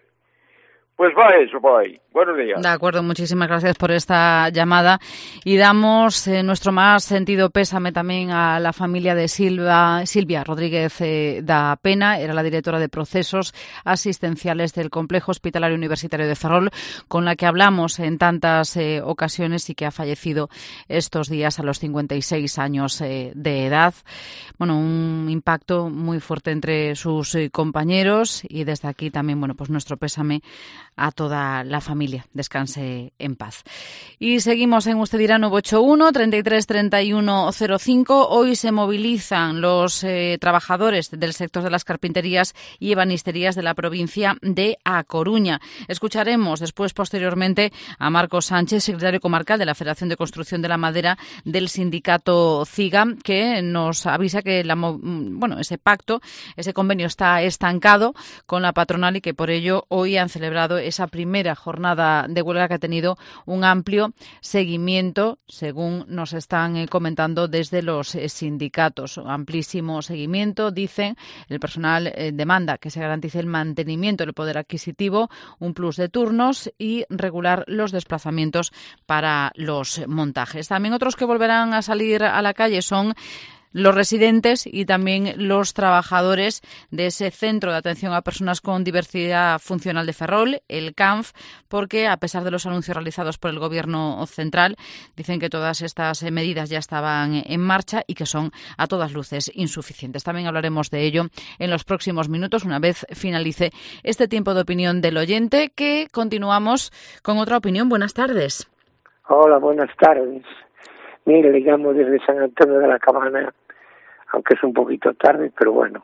Pues va eso por ahí. Buenos días. De acuerdo, muchísimas gracias por esta llamada y damos eh, nuestro más sentido pésame también a la familia de Silva, Silvia Rodríguez eh, da Pena, era la directora de procesos asistenciales del Complejo Hospitalario Universitario de Ferrol, con la que hablamos en tantas eh, ocasiones y que ha fallecido estos días a los cincuenta y seis años eh, de edad. Bueno, un impacto muy fuerte entre sus eh, compañeros y desde aquí también, bueno, pues nuestro pésame a toda la familia. Descanse en paz. Y seguimos en Usted Dirá nueve ocho uno, treinta y tres, treinta y uno cero cinco. Hoy se movilizan los eh, trabajadores del sector de las carpinterías y ebanisterías de la provincia de A Coruña. Escucharemos después, posteriormente, a Marcos Sánchez, secretario comarcal de la Federación de Construcción de la Madera del sindicato CIGA, que nos avisa que la, bueno, ese pacto, ese convenio está estancado con la patronal y que por ello hoy han celebrado esa primera jornada de huelga que ha tenido un amplio seguimiento, según nos están eh, comentando desde los eh, sindicatos. Amplísimo seguimiento, dicen. El personal eh, demanda que se garantice el mantenimiento del poder adquisitivo, un plus de turnos y regular los desplazamientos para los montajes. También otros que volverán a salir a la calle son los residentes y también los trabajadores de ese Centro de Atención a Personas con Diversidad Funcional de Ferrol, el C A N F, porque a pesar de los anuncios realizados por el Gobierno central, dicen que todas estas medidas ya estaban en marcha y que son a todas luces insuficientes. También hablaremos de ello en los próximos minutos, una vez finalice este tiempo de opinión del oyente, que continuamos con otra opinión. Buenas tardes. Hola, buenas tardes. Mire, le llamo desde San Antonio de la Cabana, aunque es un poquito tarde, pero bueno.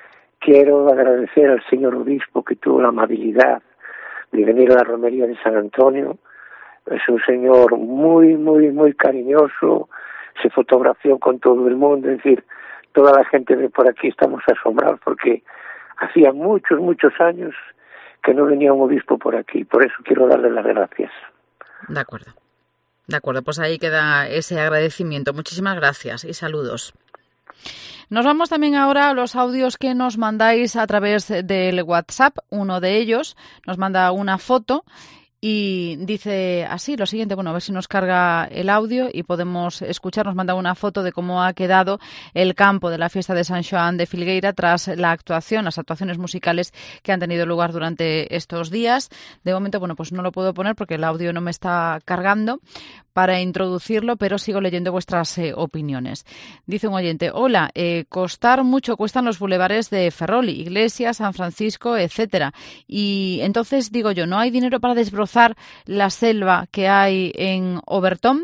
Quiero agradecer al señor obispo que tuvo la amabilidad de venir a la romería de San Antonio. Es un señor muy, muy, muy cariñoso, se fotografió con todo el mundo, es decir, toda la gente de por aquí estamos asombrados porque hacía muchos, muchos años que no venía un obispo por aquí. Por eso quiero darle las gracias. De acuerdo. De acuerdo, pues ahí queda ese agradecimiento. Muchísimas gracias y saludos. Nos vamos también ahora a los audios que nos mandáis a través del WhatsApp. Uno de ellos nos manda una foto y dice así lo siguiente, bueno, a ver si nos carga el audio y podemos escuchar. Nos manda una foto de cómo ha quedado el campo de la fiesta de San Xoán de Filgueira tras la actuación, las actuaciones musicales que han tenido lugar durante estos días. De momento, bueno, pues no lo puedo poner porque el audio no me está cargando para introducirlo, pero sigo leyendo vuestras eh, opiniones. Dice un oyente, hola, eh, costar mucho cuestan los bulevares de Ferrol, Iglesia, San Francisco, etcétera. Y entonces digo yo, ¿no hay dinero para desbrozar la selva que hay en Obertón?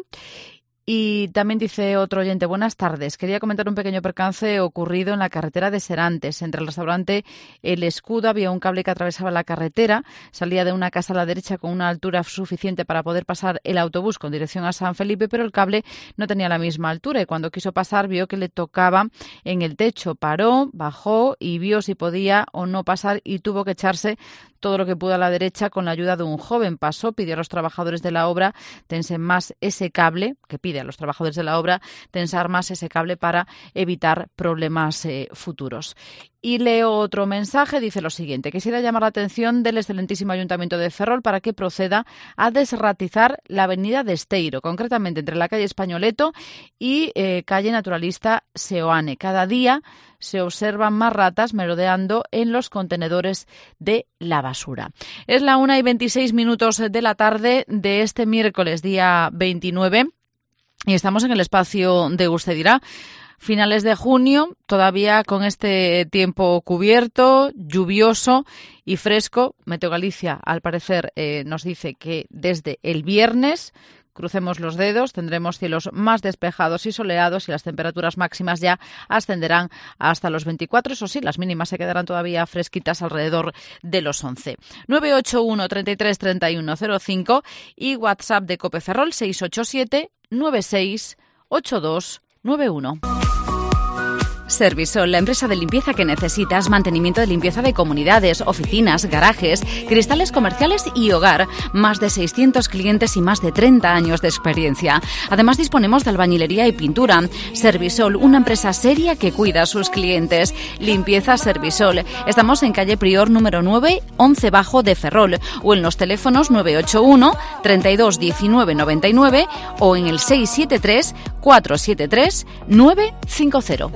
Y también dice otro oyente, buenas tardes. Quería comentar un pequeño percance ocurrido en la carretera de Serantes. Entre el restaurante El Escudo había un cable que atravesaba la carretera. Salía de una casa a la derecha con una altura suficiente para poder pasar el autobús con dirección a San Felipe, pero el cable no tenía la misma altura y cuando quiso pasar vio que le tocaba en el techo. Paró, bajó y vio si podía o no pasar y tuvo que echarse todo lo que pudo a la derecha con la ayuda de un joven. Pasó, pidió a los trabajadores de la obra tensen más ese cable, que pide a los trabajadores de la obra tensar más ese cable para evitar problemas eh, futuros. Y leo otro mensaje, dice lo siguiente. Quisiera llamar la atención del excelentísimo Ayuntamiento de Ferrol para que proceda a desratizar la avenida de Esteiro, concretamente entre la calle Españoleto y eh, calle Naturalista Seoane. Cada día se observan más ratas merodeando en los contenedores de la basura. Es la una y veintiséis minutos de la tarde de este miércoles, día veintinueve, y estamos en el espacio de Usted Dirá. Finales de junio, todavía con este tiempo cubierto, lluvioso y fresco. Meteo Galicia, al parecer, eh, nos dice que desde el viernes, crucemos los dedos, tendremos cielos más despejados y soleados y las temperaturas máximas ya ascenderán hasta los veinticuatro. Eso sí, las mínimas se quedarán todavía fresquitas alrededor de los once. nueve ocho uno, treinta y tres, treinta y uno, cero cinco y WhatsApp de Cope Ferrol seis ocho siete, nueve seis, ocho dos nueve uno. Servisol, la empresa de limpieza que necesitas, mantenimiento de limpieza de comunidades, oficinas, garajes, cristales comerciales y hogar. Más de seiscientos clientes y más de treinta años de experiencia. Además disponemos de albañilería y pintura. Servisol, una empresa seria que cuida a sus clientes. Limpieza Servisol. Estamos en calle Prior número nueve, once bajo de Ferrol o en los teléfonos nueve ocho uno, treinta y dos, diecinueve, noventa y nueve o en el seis siete tres, cuatro siete tres, nueve cinco cero.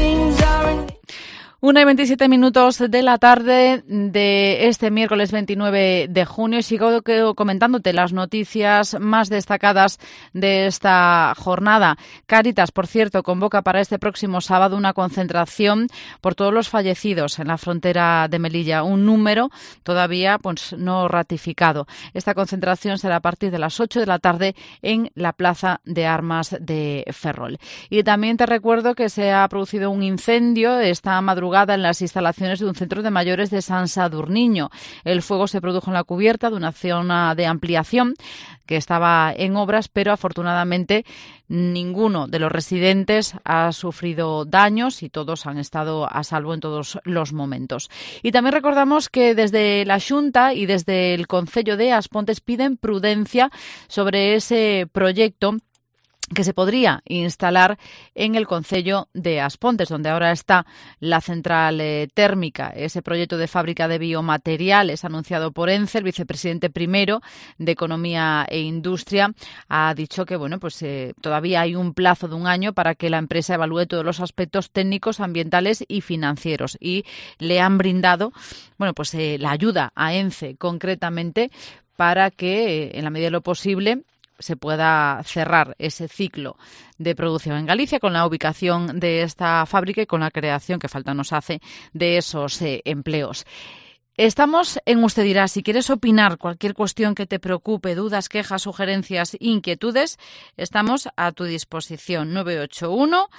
Una y veintisiete minutos de la tarde de este miércoles veintinueve de junio. Sigo comentándote las noticias más destacadas de esta jornada. Cáritas, por cierto, convoca para este próximo sábado una concentración por todos los fallecidos en la frontera de Melilla. Un número todavía pues no ratificado. Esta concentración será a partir de las ocho de la tarde en la Plaza de Armas de Ferrol. Y también te recuerdo que se ha producido un incendio esta madrugada en las instalaciones de un centro de mayores de San Sadurniño. El fuego se produjo en la cubierta de una zona de ampliación que estaba en obras, pero afortunadamente ninguno de los residentes ha sufrido daños y todos han estado a salvo en todos los momentos. Y también recordamos que desde la Xunta y desde el Concello de Aspontes piden prudencia sobre ese proyecto que se podría instalar en el concello de Aspontes, donde ahora está la central eh, térmica. Ese proyecto de fábrica de biomateriales anunciado por Ence, el vicepresidente primero de Economía e Industria, ha dicho que bueno, pues eh, todavía hay un plazo de un año para que la empresa evalúe todos los aspectos técnicos, ambientales y financieros. Y le han brindado bueno, pues eh, la ayuda a Ence concretamente para que, eh, en la medida de lo posible, se pueda cerrar ese ciclo de producción en Galicia con la ubicación de esta fábrica y con la creación, que falta nos hace, de esos eh, empleos. Estamos en Usted Dirá. Si quieres opinar cualquier cuestión que te preocupe, dudas, quejas, sugerencias, inquietudes, estamos a tu disposición. nueve ocho uno,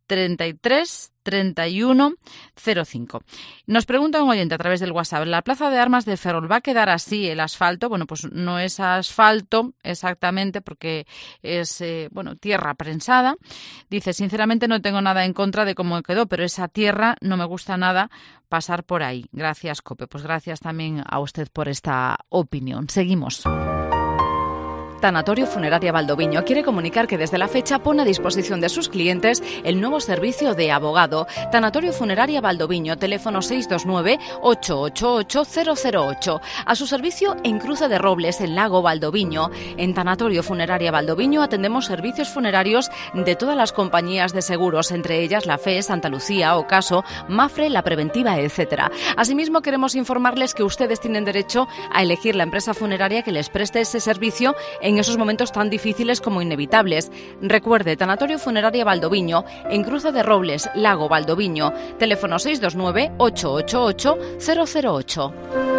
treinta y tres treinta y uno cero cinco. Nos pregunta un oyente a través del WhatsApp, ¿la plaza de armas de Ferrol va a quedar así el asfalto? Bueno, pues no es asfalto exactamente porque es eh, bueno, tierra prensada. Dice, sinceramente no tengo nada en contra de cómo quedó, pero esa tierra no me gusta nada pasar por ahí. Gracias, Cope. Pues gracias también a usted por esta opinión. Seguimos. Tanatorio Funeraria Valdoviño quiere comunicar que desde la fecha pone a disposición de sus clientes el nuevo servicio de abogado. Tanatorio Funeraria Valdoviño, teléfono seis dos nueve, ocho ocho ocho, cero cero ocho. A su servicio en Cruce de Robles, en Lago Valdoviño. En Tanatorio Funeraria Valdoviño atendemos servicios funerarios de todas las compañías de seguros, entre ellas la F E, Santa Lucía, Ocaso, Mafre, La Preventiva, etcétera. Asimismo, queremos informarles que ustedes tienen derecho a elegir la empresa funeraria que les preste ese servicio en en esos momentos tan difíciles como inevitables. Recuerde, Tanatorio Funeraria Valdoviño, en Cruce de Robles, Lago Valdoviño, teléfono seis dos nueve, ocho ocho ocho, cero cero ocho.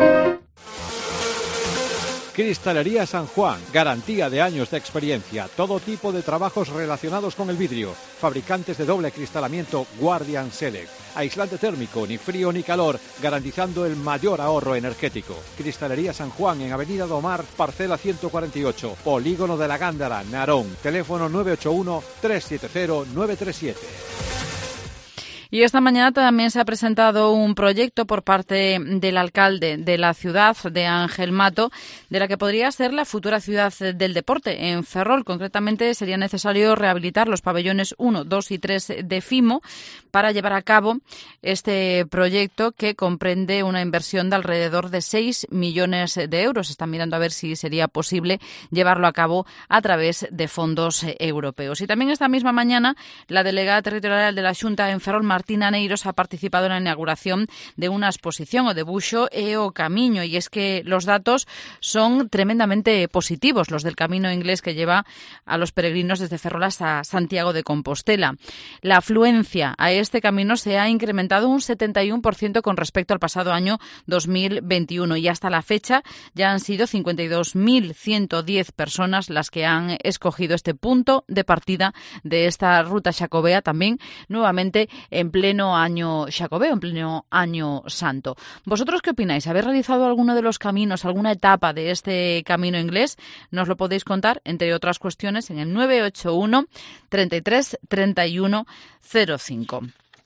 Cristalería San Juan, garantía de años de experiencia, todo tipo de trabajos relacionados con el vidrio, fabricantes de doble cristalamiento Guardian Select, aislante térmico, ni frío ni calor, garantizando el mayor ahorro energético. Cristalería San Juan en Avenida Domar, parcela ciento cuarenta y ocho, Polígono de la Gándara, Narón, teléfono nueve ocho uno, tres siete cero, nueve tres siete. Y esta mañana también se ha presentado un proyecto por parte del alcalde de la ciudad, de Ángel Mato, de la que podría ser la futura ciudad del deporte. En Ferrol, concretamente, sería necesario rehabilitar los pabellones uno, dos y tres de FIMO para llevar a cabo este proyecto que comprende una inversión de alrededor de seis millones de euros. Están mirando a ver si sería posible llevarlo a cabo a través de fondos europeos. Y también esta misma mañana, la delegada territorial de la Xunta en Ferrol, Martina Neiros, ha participado en la inauguración de una exposición o de Buxo e o Camiño, y es que los datos son tremendamente positivos, los del camino inglés que lleva a los peregrinos desde Ferrol hasta Santiago de Compostela. La afluencia a este camino se ha incrementado un setenta y uno por ciento con respecto al pasado año dos mil veintiuno, y hasta la fecha ya han sido cincuenta y dos mil ciento diez personas las que han escogido este punto de partida de esta ruta xacobea, también nuevamente en pleno año xacobeo, en pleno año santo. ¿Vosotros qué opináis? ¿Habéis realizado alguno de los caminos, alguna etapa de este camino inglés? Nos lo podéis contar, entre otras cuestiones, en el nueve ocho uno, treinta y tres, treinta y uno, cero cinco.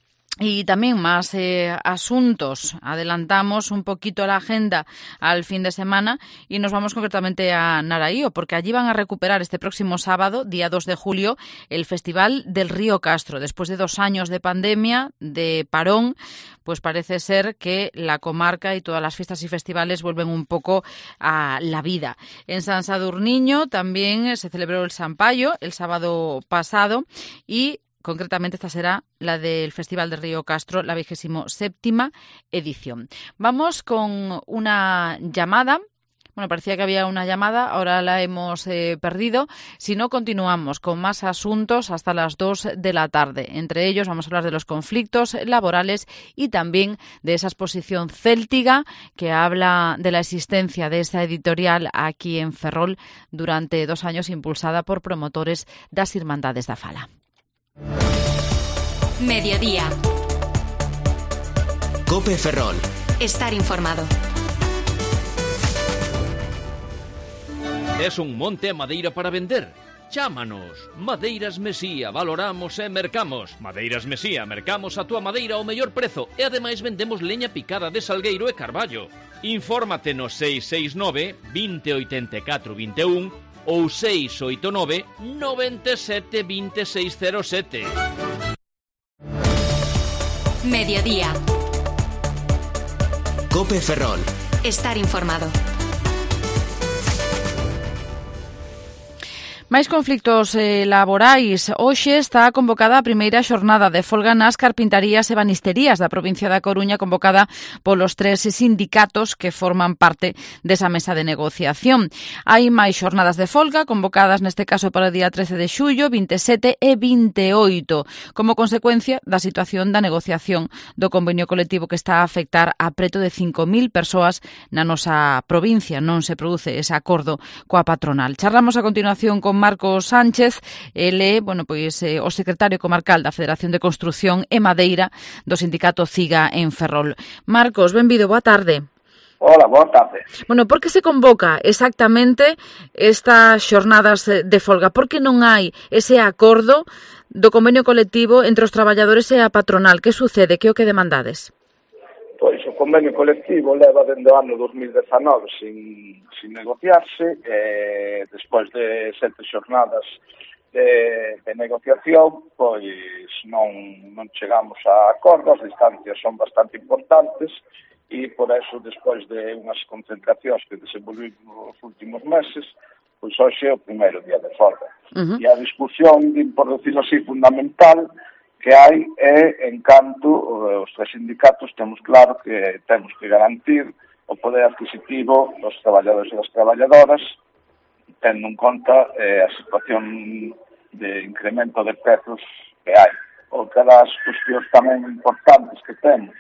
Y también más eh, asuntos. Adelantamos un poquito la agenda al fin de semana y nos vamos concretamente a Naraío, porque allí van a recuperar este próximo sábado, día dos de julio, el Festival del Río Castro. Después de dos años de pandemia, de parón, pues parece ser que la comarca y todas las fiestas y festivales vuelven un poco a la vida. En San Sadurniño también se celebró el San Payo el sábado pasado y concretamente esta será la del Festival del Río Castro, la vigésimo séptima edición. Vamos con una llamada. Bueno, parecía que había una llamada, ahora la hemos eh, perdido. Si no, continuamos con más asuntos hasta las dos de la tarde. Entre ellos vamos a hablar de los conflictos laborales y también de esa exposición céltica que habla de la existencia de esa editorial aquí en Ferrol durante dos años, impulsada por promotores das Irmandades da Fala. Mediodía. Cope Ferrol. Estar informado. Es un monte a madeira para vender? Chámanos. Madeiras Mesía, valoramos e mercamos. Madeiras Mesía, mercamos a túa madeira ao mellor prezo e ademais vendemos leña picada de salgueiro e carballo. Infórmate no seis seis nove, veinte oitenta e catro vinte e un ou seis oito nove, noventa e sete, vinte e seis cero sete. Mediodía. Cope Ferrol. Estar informado. Máis conflictos eh, laborais. Hoxe está convocada a primeira xornada de folga nas carpintarías e banisterías da provincia da Coruña, convocada polos tres sindicatos que forman parte desa mesa de negociación. Hai máis xornadas de folga convocadas neste caso para o día trece de xullo, vinte e sete e vinte e oito, como consecuencia da situación da negociación do convenio colectivo que está a afectar a preto de cinco mil persoas na nosa provincia. Non se produce ese acordo coa patronal. Charlamos a continuación con Marcos Sánchez, ele, bueno, pois eh, o secretario comarcal da Federación de Construción e Madeira do sindicato CIGA en Ferrol. Marcos, benvido, boa tarde. Hola, boa tarde. Bueno, por que se convoca exactamente estas xornadas de folga? Por que non hai ese acordo do convenio colectivo entre os traballadores e a patronal? Que sucede? Que o que demandades? Pois o convenio colectivo leva dende o ano dos mil dezanove sin, sin negociarse, e despois de sete xornadas de, de negociación, pois non, non chegamos a acordo, as distancias son bastante importantes, e por eso, despois de unhas concentracións que desenvolvimos nos últimos meses, pois hoxe é o primeiro día de folga. Uh-huh. E a discusión, por decirlo así, fundamental que hai é en canto os tres sindicatos temos claro que temos que garantir o poder adquisitivo dos traballadores e das traballadoras, tendo en conta eh, a situación de incremento de prezos que hai. Outra das cuestións tamén importantes que temos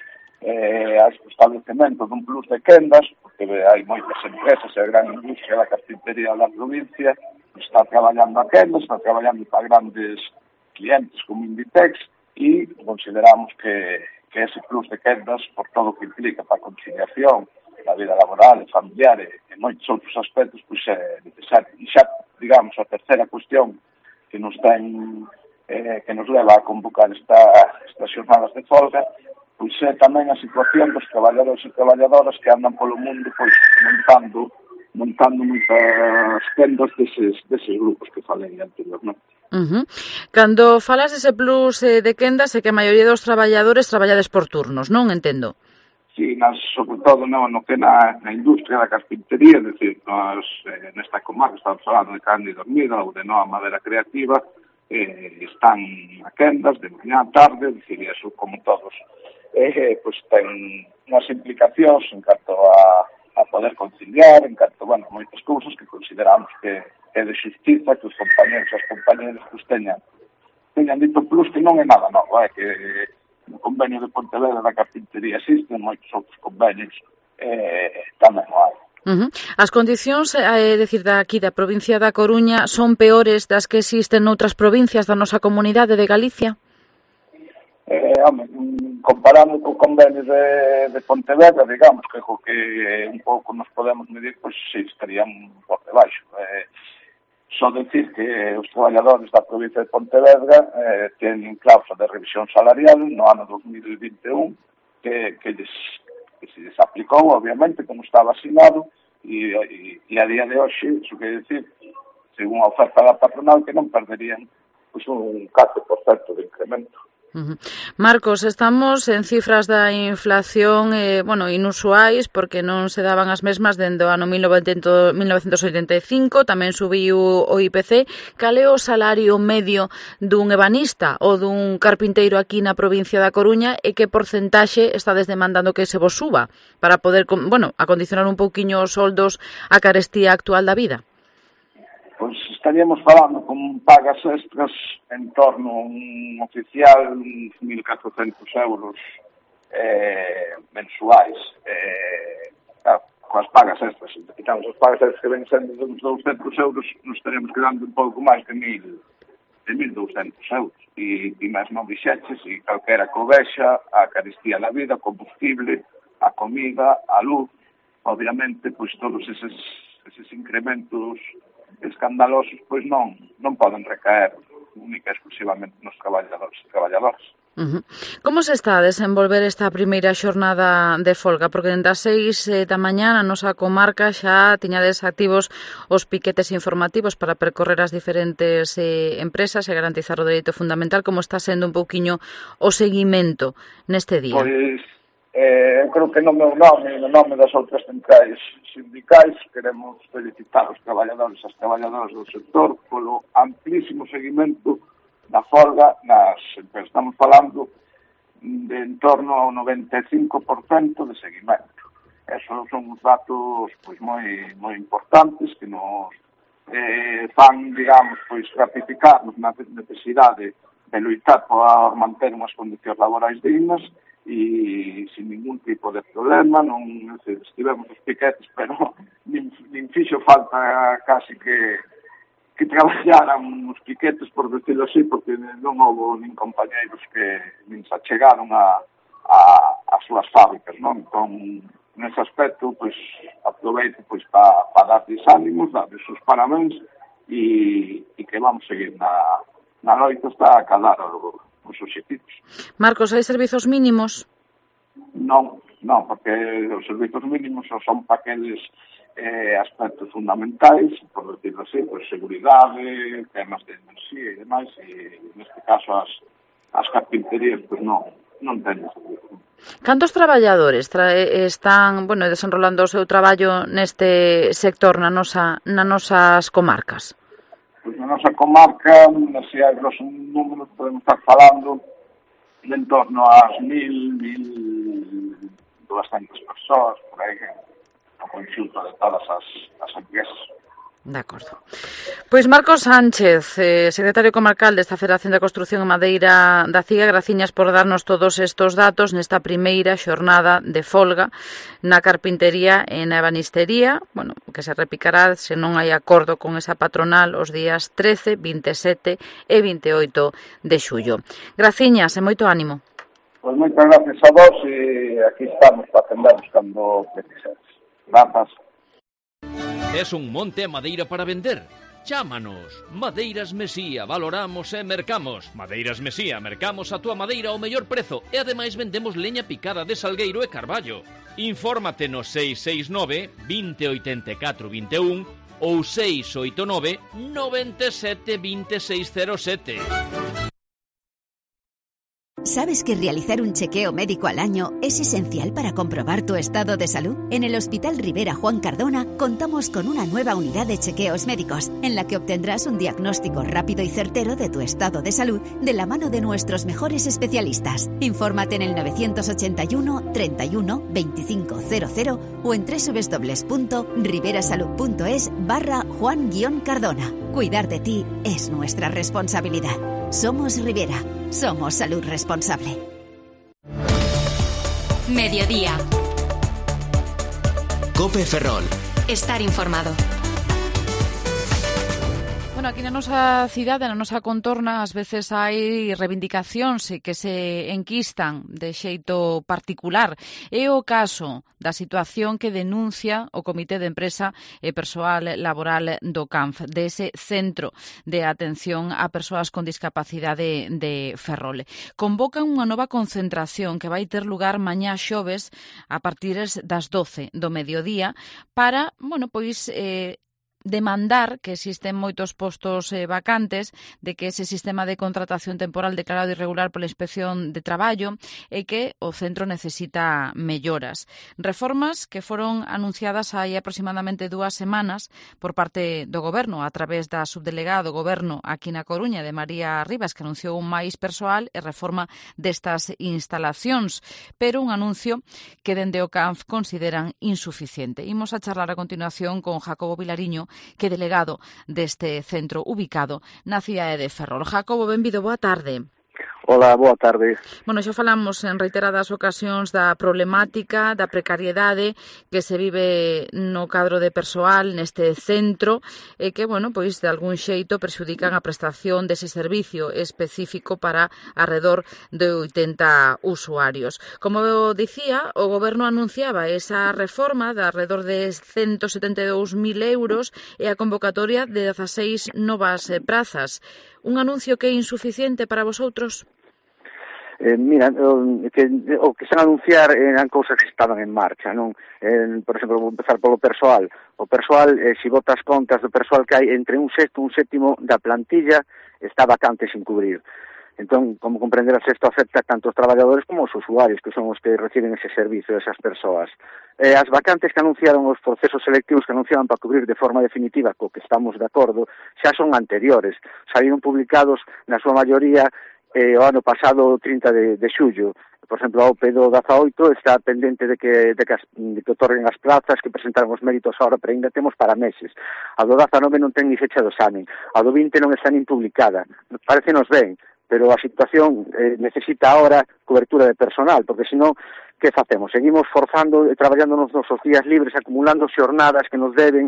é eh, o establecemento dun plus de quendas, porque hai moitas empresas e a gran industria da carpintería da provincia está traballando a quendas, está traballando para grandes clientes como Inditex, e consideramos que, que ese plus de quendas, por todo o que implica para a conciliación da vida laboral e familiar e, e moitos outros aspectos, pois é necesario. E xa, digamos, a terceira cuestión que nos ten, eh, que nos leva a convocar esta, estas xornadas de folga, pois é tamén a situación dos traballadores e traballadoras que andan polo mundo pois montando montando moitas quendas deses, deses grupos que falei anteriormente. Uh-huh. Cando falas dese plus eh, de quendas é que a maioría dos traballadores traballades por turnos, non? Entendo. Sí, nas, sobre todo no, no que na, na industria da carpintería, é dicir, nos, eh, nesta comarca estamos falando de carne dormida ou de nova madera creativa, eh, están a quendas de mañá a tarde, é dicir, eso como todos, eh, pois ten unhas implicacións en canto a a poder conciliar, en canto, bueno, moitas cousas que consideramos que é de xustiza que os compañeros e as compañeras pues, teñan, teñan dito plus que non é nada novo, é que no convenio de Pontevedra da carpintería existen moitos outros convenios, eh, tamén non hai. Uh-huh. As condicións, é dicir, aquí da provincia da Coruña son peores das que existen noutras provincias da nosa comunidade de Galicia? Eh, home, comparando co convenio de, de Pontevedra, digamos, que co que un pouco nos podemos medir, pois sí, estarían por debaixo. Eh, só decir que os traballadores da provincia de Pontevedra eh, teñen cláusula de revisión salarial no ano dos mil vinte e un que, que, les, que se les aplicou, obviamente, como estaba asinado, e, e, e a día de hoxe, iso que decir, según a oferta da patronal, que non perderían pois, un catro por cento de incremento. Uh-huh. Marcos, estamos en cifras da inflación eh, bueno, inusuais porque non se daban as mesmas dende o ano mil novecentos oitenta e cinco, tamén subiu o I P C. Cal é o salario medio dun ebanista ou dun carpinteiro aquí na provincia da Coruña e que porcentaxe estades demandando que se vos suba para poder, bueno, acondicionar un pouquiño os soldos á carestía actual da vida? Pois estaríamos falando con pagas extras en torno a un oficial uns mil catrocentos euros eh, mensuais. Eh, claro, coas pagas extras, se quitamos as pagas extras que ven sendo de uns douscentos euros, nos estaremos quedando un pouco máis de mil, de mil douscentos euros. E, e mesmo dixeches, e calquera covexa, a carestía da vida, o combustible, a comida, a luz, obviamente, pois todos eses, eses incrementos escandalosos, pois non non poden recaer única e exclusivamente nos traballadores e traballadoras. Uh-huh. Como se está a desenvolver esta primeira xornada de folga? Porque dende as seis eh, da mañá na nosa comarca xa tiñades activos os piquetes informativos para percorrer as diferentes eh, empresas e garantizar o dereito fundamental. Como está sendo un pouquiño o seguimento neste día? Pois Eh, eu creo que no meu nome e no nome das outras centrais sindicais queremos felicitar os traballadores e as traballadoras do sector polo amplísimo seguimento da folga nas empresas. Estamos falando de en torno ao noventa e cinco por cento de seguimento. Esos son uns datos pois moi moi importantes que nos eh, fan, digamos, pois ratificarnos na necesidade de luitar por manter unhas condicións laborais dignas e sin ningún tipo de problema, non estivemos os piquetes, pero nin, nin fixo falta casi que, que traballaran os piquetes, por decirlo así, porque non houve nin compañeiros que nin se achegaron a, a, as súas fábricas, non? Entón, nese aspecto, pois, aproveito pois, para pa darles ánimos, darles os parabéns e, e que vamos seguir na, na loita hasta acabar os obxectivos. Marcos, hai servizos mínimos? Non, non, porque os servizos mínimos son para aqueles eh, aspectos fundamentais, por decirlo así, pues, seguridade, temas de enerxía e demais, e neste caso as, as carpinterías pues, non, non teñen servicio. Cantos traballadores tra están, bueno, desenrolando o seu traballo neste sector na nosa, nas nosas comarcas? Pois na nosa comarca, así a grosso número, podemos estar falando de en torno ás mil, mil duascentas persoas, por aí, no conxunto de todas as, as empresas. De acordo. Pois Marcos Sánchez, eh, secretario comarcal desta Federación de Construción en Madeira da Ciga, graciñas por darnos todos estes datos nesta primeira xornada de folga na carpintería e na ebanistería, bueno, que se repicará se non hai acordo con esa patronal os días trece, vinte e sete e vinte e oito de xullo. Graciñas e moito ánimo. Pois moitas gracias a vos e aquí estamos para atenderos cando precisedes. Grazas. Es un monte a madeira para vender? Chámanos. Madeiras Mesía, valoramos e mercamos. Madeiras Mesía, mercamos a túa madeira ao mellor prezo e ademais vendemos leña picada de salgueiro e carballo. Infórmate no seis seis nove, vinte, oitenta e catro, vinte e un ou seis oito nove, noventa e sete, vinte e seis cero sete. ¿Sabes que realizar un chequeo médico al año es esencial para comprobar tu estado de salud? En el Hospital Rivera Juan Cardona contamos con una nueva unidad de chequeos médicos en la que obtendrás un diagnóstico rápido y certero de tu estado de salud de la mano de nuestros mejores especialistas. Infórmate en el nueve ochenta y uno, treinta y uno, veinticinco cero cero o en doble u doble u doble u punto riverasalud punto es barra Juan Cardona. Cuidar de ti es nuestra responsabilidad. Somos Rivera. Somos salud responsable. Mediodía. Cope Ferrol. Estar informado. Bueno, aquí na nosa cidade, na nosa contorna, ás veces hai reivindicacións que se enquistan de xeito particular. É o caso da situación que denuncia o Comité de Empresa e Persoal Laboral do C A N F, dese Centro de Atención a Persoas con Discapacidade de Ferrol. Convocan unha nova concentración que vai ter lugar mañá xoves a partir das doce do mediodía para, bueno, pois... Eh, demandar que existen moitos postos eh, vacantes, de que ese sistema de contratación temporal declarado irregular pola Inspección de Traballo e que o centro necesita melloras. Reformas que foron anunciadas hai aproximadamente dúas semanas por parte do Goberno a través da subdelegada do Goberno aquí na Coruña de María Rivas, que anunciou un máis persoal e reforma destas instalacións, pero un anuncio que dende o C A N F consideran insuficiente. Imos a charlar a continuación con Jacobo Vilariño, que é delegado deste centro ubicado na cidade de Ferrol. Jacobo, benvido, boa tarde. Hola, boa tarde. Bueno, xa falamos en reiteradas ocasións da problemática, da precariedade que se vive no cadro de persoal neste centro e que, bueno, pois de algún xeito prexudican a prestación dese servicio específico para alrededor de oitenta usuarios. Como dicía, o Goberno anunciaba esa reforma de alrededor de ciento setenta e dous mil euros e a convocatoria de dezaseis novas prazas. Un anuncio que é insuficiente para vosotros? Eh, mira, o que, o que se anunciar eran cousas que estaban en marcha, non? Eh, por exemplo, vou empezar polo persoal. O persoal, eh, se botas contas do persoal que hai entre un sexto e un sétimo da plantilla, está vacante sin cubrir. Entón, como comprenderás, isto afecta tanto os traballadores como os usuarios, que son os que reciben ese servicio desas persoas. Eh, as vacantes que anunciaron os procesos selectivos que anunciaban para cubrir de forma definitiva, co que estamos de acordo, xa son anteriores. Salieron publicados, na súa maioría, eh, o ano pasado, trinta de xullo. Por exemplo, a O P do dezaoito está pendente de que, de que, as, de que otorguen as plazas, que presentaron os méritos ahora, pero ainda temos para meses. A do dezanove non ten ni fecha do examen. A do vinte non está nin publicada. Parecenos ben, pero a situación eh, necesita ahora cobertura de personal, porque senón, que facemos? Seguimos forzando e traballando nos nosos días libres, acumulando xornadas que nos deben,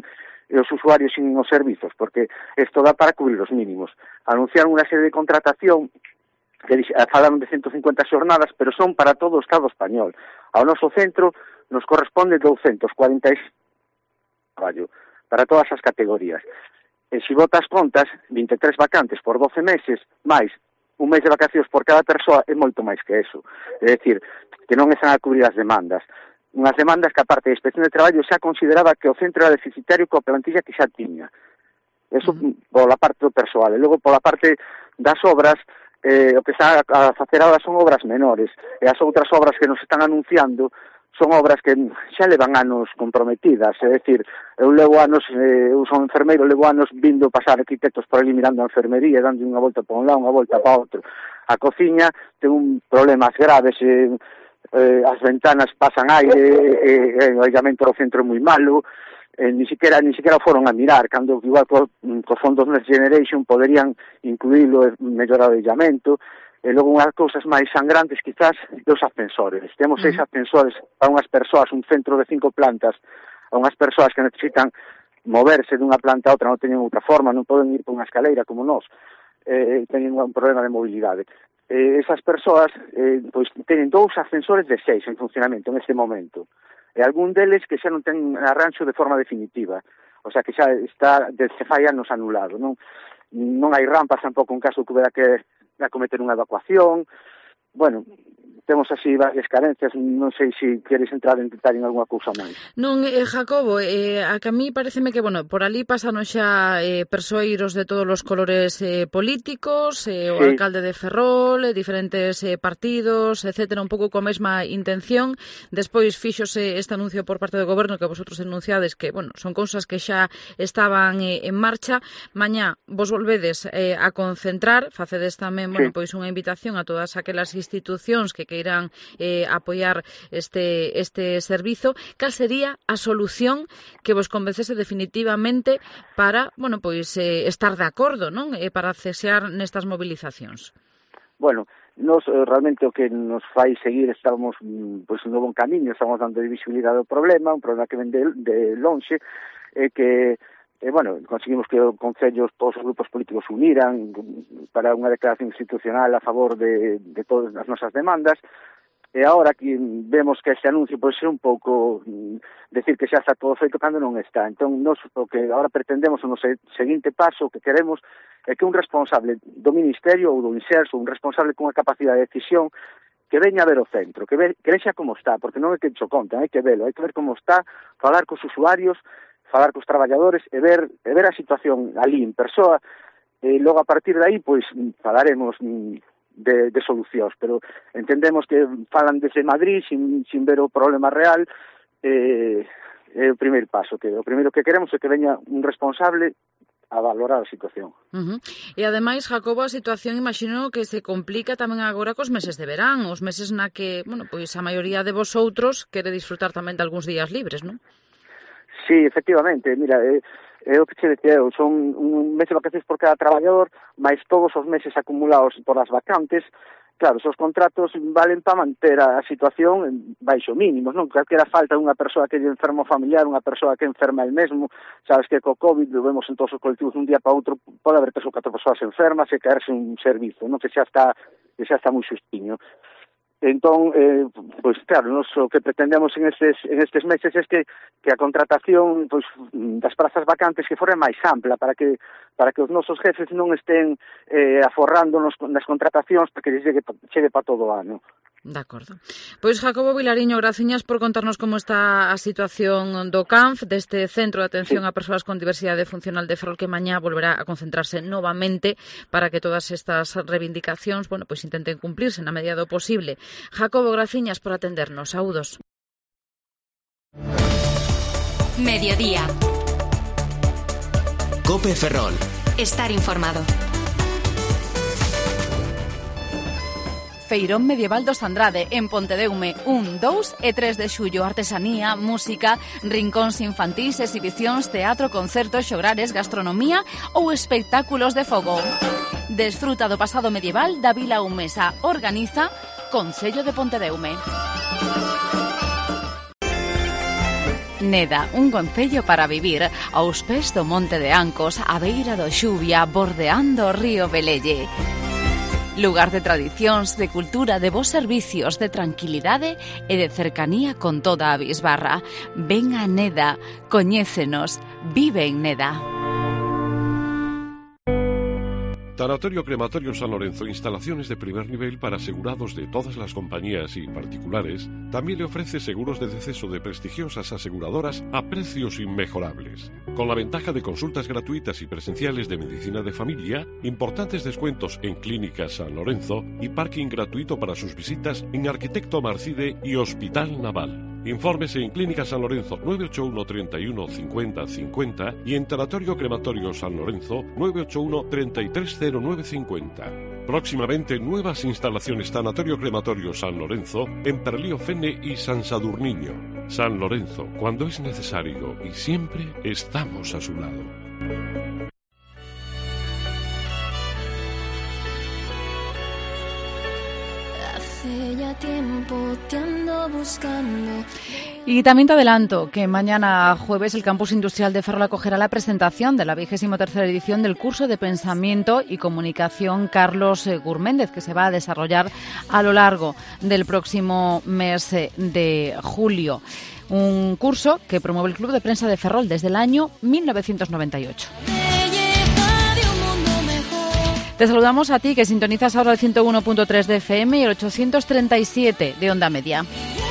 e os usuarios sin os servizos, porque isto dá para cubrir os mínimos. Anunciaron unha serie de contratación que falaron de ciento cincuenta xornadas, pero son para todo o Estado español. Ao noso centro nos corresponde doscientos cuarenta e seis traballo para todas as categorías. E se botas contas, vinte e tres vacantes por doce meses, máis un mes de vacacións por cada persoa, é moito máis que eso. É dicir, que non están a cubrir as demandas. Unhas demandas que, aparte da Inspección de Traballo, xa consideraba que o centro era deficitario coa plantilla que xa tiña. Eso uh-huh. pola parte do persoal. E logo, pola parte das obras, eh, o que está a facer ahora son obras menores. E as outras obras que nos están anunciando son obras que xa levan anos comprometidas. É dicir, eu levo anos, eh, eu son enfermeiro, levo anos vindo pasar arquitectos por ali mirando a enfermería, dando unha volta para un lado, unha volta para outro. A cociña ten un problemas graves, eh, Eh, as ventanas pasan aire, eh, eh, o aillamento do centro é moi malo, eh, ni siquiera ni siquiera foron a mirar, cando igual co, cos fondos Next Generation poderían incluílo e mellorar o aillamento. E logo unhas cousas máis sangrantes quizás dos ascensores. Temos seis uh-huh. ascensores para unhas persoas, un centro de cinco plantas, a unhas persoas que necesitan moverse dunha planta a outra, non teñen outra forma, non poden ir por unha escaleira como nós, eh, teñen un problema de mobilidade. Eh, esas persoas eh, pois teñen dous ascensores de seis en funcionamento neste momento, e algún deles que xa non ten arranxo de forma definitiva, o sea que xa está desde fai anos anulado, non non hai rampas tampouco en caso que hubiera que acometer unha evacuación. Bueno, temos así varias carencias, non sei se queres entrar en detalle en algunha cousa máis. Non, eh, Jacobo, eh, a que a mí pareceme que, bueno, por ali pasan xa eh, persoeiros de todos os colores eh, políticos, eh, o sí. alcalde de Ferrol, eh, diferentes eh, partidos, etcétera, un pouco coa mesma intención. Despois fíxose este anuncio por parte do goberno que vosotros denunciades que, bueno, son cousas que xa estaban eh, en marcha. Mañá vos volvedes eh, a concentrar, facedes tamén, bueno, sí. pois unha invitación a todas aquelas institucións que queiran eh, apoiar este este servizo. Cal sería a solución que vos convencese definitivamente para, bueno, pois eh, estar de acordo, non? Eh, para cesear nestas movilizacións? Bueno, nos eh, realmente o que nos fai seguir estamos pois un novo camiño, estamos dando visibilidade ao problema, un problema que ven de, de lonxe, eh, que eh, bueno, conseguimos que o Concello, todos os grupos políticos se uniran para unha declaración institucional a favor de, de todas as nosas demandas. E agora que vemos que este anuncio pode ser un pouco decir que xa está todo feito cando non está. Entón, nos, o que agora pretendemos, o noso seguinte paso, o que queremos é que un responsable do Ministerio ou do Inserso, un responsable con unha capacidade de decisión, que veña a ver o centro, que, ve, que vexa como está, porque non é que cho conten, hai que velo, hai que ver como está, falar cos usuarios, falar cos traballadores e ver, e ver a situación ali en persoa, e logo a partir de aí, pois, falaremos de, de solucións, pero entendemos que falan desde Madrid sin, sin ver o problema real. eh, é o primeiro paso, que o primeiro que queremos é que veña un responsable a valorar a situación. Uh-huh. E ademais, Jacobo, a situación imagino que se complica tamén agora cos meses de verán, os meses na que, bueno, pois a maioría de vosotros quere disfrutar tamén de algúns días libres, non? Sí, efectivamente, mira, é, é o que che decía eu, son un mes de vacacións por cada traballador, máis todos os meses acumulados por as vacantes. Claro, esos contratos valen para manter a situación en baixo mínimos, non? Calquera falta dunha persoa que é enfermo familiar, unha persoa que é enferma el mesmo, sabes que co COVID lo vemos en todos os colectivos un día para outro, pode haber tres ou catro persoas enfermas e caerse un servizo, non? Que xa está, que xa está moi xustiño. Entón, eh, pois claro, nos o que pretendemos en estes, en estes meses é que, que a contratación pois, das prazas vacantes que fora máis ampla, para que para que os nosos jefes non estén eh, aforrándonos nas contratacións para que chegue, chegue para todo o ano. De acordo. Pois, Jacobo Vilariño, graciñas por contarnos como está a situación do C A N F, deste Centro de Atención sí. a Persoas con Diversidade Funcional de Ferrol, que mañá volverá a concentrarse novamente para que todas estas reivindicacións, bueno, pois intenten cumplirse na medida do posible. Jacobo, graciñas por atendernos. Saúdos. Mediodía. Cope Ferrol. Estar informado. Feirón Medieval dos Andrade, en Pontedeume, un, dous e tres de xullo. Artesanía, música, rincóns infantís, exhibicións, teatro, concertos, xograres, gastronomía ou espectáculos de fogo. Desfruta do pasado medieval da Vila Umesa. Organiza Concello de Pontedeume. Neda, un concello para vivir aos pés do Monte de Ancos, á beira do Xuvia, bordeando o río Velelle. Lugar de tradicións, de cultura, de bons servicios, de tranquilidade e de cercanía con toda a bisbarra. Ven a Neda, coñécenos, vive en Neda. Tanatorio Crematorio San Lorenzo, instalaciones de primer nivel para asegurados de todas las compañías y particulares, también le ofrece seguros de deceso de prestigiosas aseguradoras a precios inmejorables. Con la ventaja de consultas gratuitas y presenciales de medicina de familia, importantes descuentos en Clínicas San Lorenzo y parking gratuito para sus visitas en Arquitecto Marcide y Hospital Naval. Infórmese en Clínica San Lorenzo nueve ocho uno, treinta y uno, cincuenta, cincuenta y en Tanatorio Crematorio San Lorenzo nueve ocho uno, treinta y tres, cero nueve, cincuenta. Próximamente nuevas instalaciones Tanatorio Crematorio San Lorenzo en Perlío Fene y San Sadurniño. San Lorenzo, cuando es necesario y siempre estamos a su lado. Hace ya tiempo te ando buscando. Y también te adelanto que mañana jueves el Campus Industrial de Ferrol acogerá la presentación de la vigésima tercera edición del curso de Pensamiento y Comunicación Carlos Gurméndez, que se va a desarrollar a lo largo del próximo mes de julio. Un curso que promueve el Club de Prensa de Ferrol desde el año mil novecientos noventa y ocho. Te saludamos a ti, que sintonizas ahora el ciento uno punto tres de F M y el ochocientos treinta y siete de Onda Media.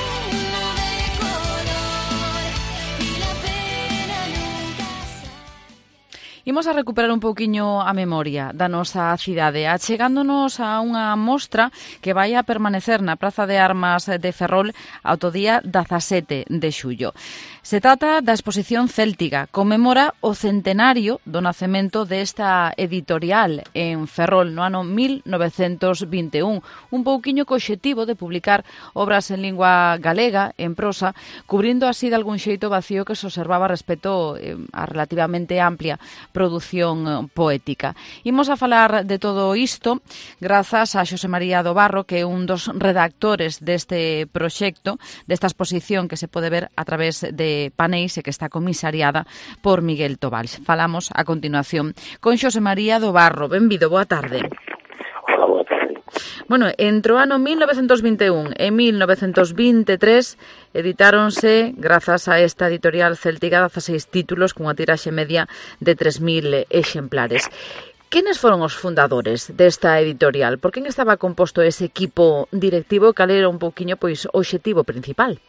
Imos a recuperar un pouquiño a memoria da nosa cidade, achegándonos a unha mostra que vai a permanecer na Praza de Armas de Ferrol ata o día dezasete de xullo. Se trata da exposición céltica, conmemora o centenario do nacemento desta editorial en Ferrol no ano mil novecentos vinte e un, un pouquiño co obxectivo de publicar obras en lingua galega, en prosa, cubrindo así de algún xeito vacío que se observaba respecto eh, a relativamente amplia produción poética. Imos a falar de todo isto grazas a Xosé María do Barro, que é un dos redactores deste proxecto, desta exposición que se pode ver a través de paneis e que está comisariada por Miguel Tobal. Falamos a continuación con Xosé María do Barro. Benvido, boa tarde. Hola, boa tarde. Bueno, entre o ano mil novecentos vinte e un e mil novecentos vinte e tres editáronse, grazas a esta editorial céltica, dezaseis títulos cunha tiraxe media de tres mil exemplares. Quenes foron os fundadores desta editorial? Por quen estaba composto ese equipo directivo? Cal era un pouquiño pois o obxectivo principal?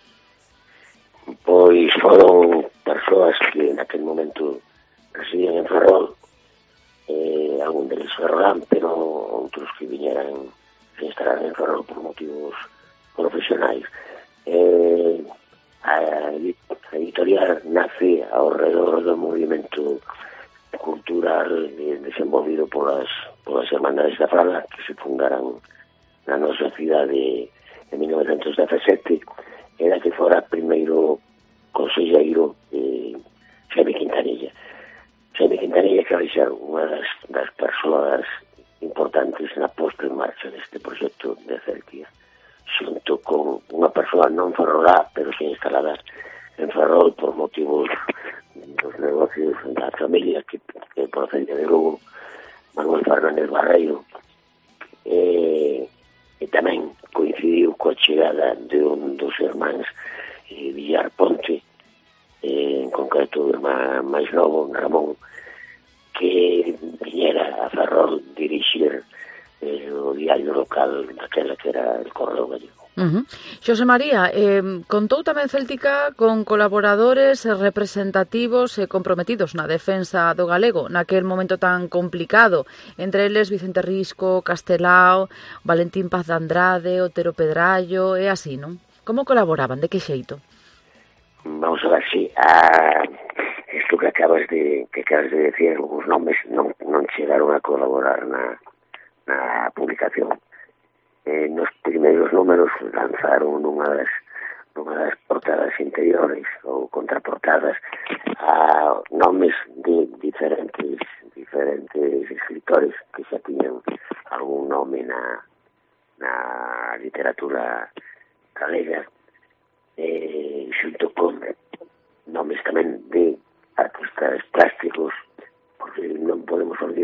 Pois foron persoas que naquele momento residían en Ferrol, eh, algún deles ferrolán, pero outros que viñeran a instalar en Ferrol por motivos profesionais. Eh, a, a editorial nace ao redor do movimento cultural desenvolvido polas, polas Hermandades da Fala, que se fundaran na nosa cidade en mil novecentos dezasete, era que fora primeiro conselleiro eh, Xaime Quintanilla. Xaime Quintanilla que vai ser unha das, das persoas importantes na posta en marcha deste proxecto de Celtia, xunto con unha persoa non ferrolá, pero que instalada en Ferrol por motivos dos negocios da familia que, que procede de Lugo, Manuel Fernández Barreiro, e, e tamén coincidiu coa chegada de un dos irmáns eh, Villar Ponte, eh, en concreto o irmán máis novo, Ramón, que viñera a Ferrol dirixir eh, o diario local daquela que era el Correo Gallego. Uh-huh. Xosé María, eh, contou tamén Céltica con colaboradores representativos e comprometidos na defensa do galego naquel momento tan complicado, entre eles Vicente Risco, Castelao, Valentín Paz de Andrade, Otero Pedrallo, e así, non? Como colaboraban? De que xeito? Vamos a ver si a isto que acabas de que acabas de decir, os nomes non, non chegaron a colaborar na, na publicación. Eh, nos primeiros números lanzaron nunha das, nunha das portadas interiores ou contraportadas a nomes de diferentes diferentes escritores que xa tiñan algún nome na, na literatura galega, eh, xunto con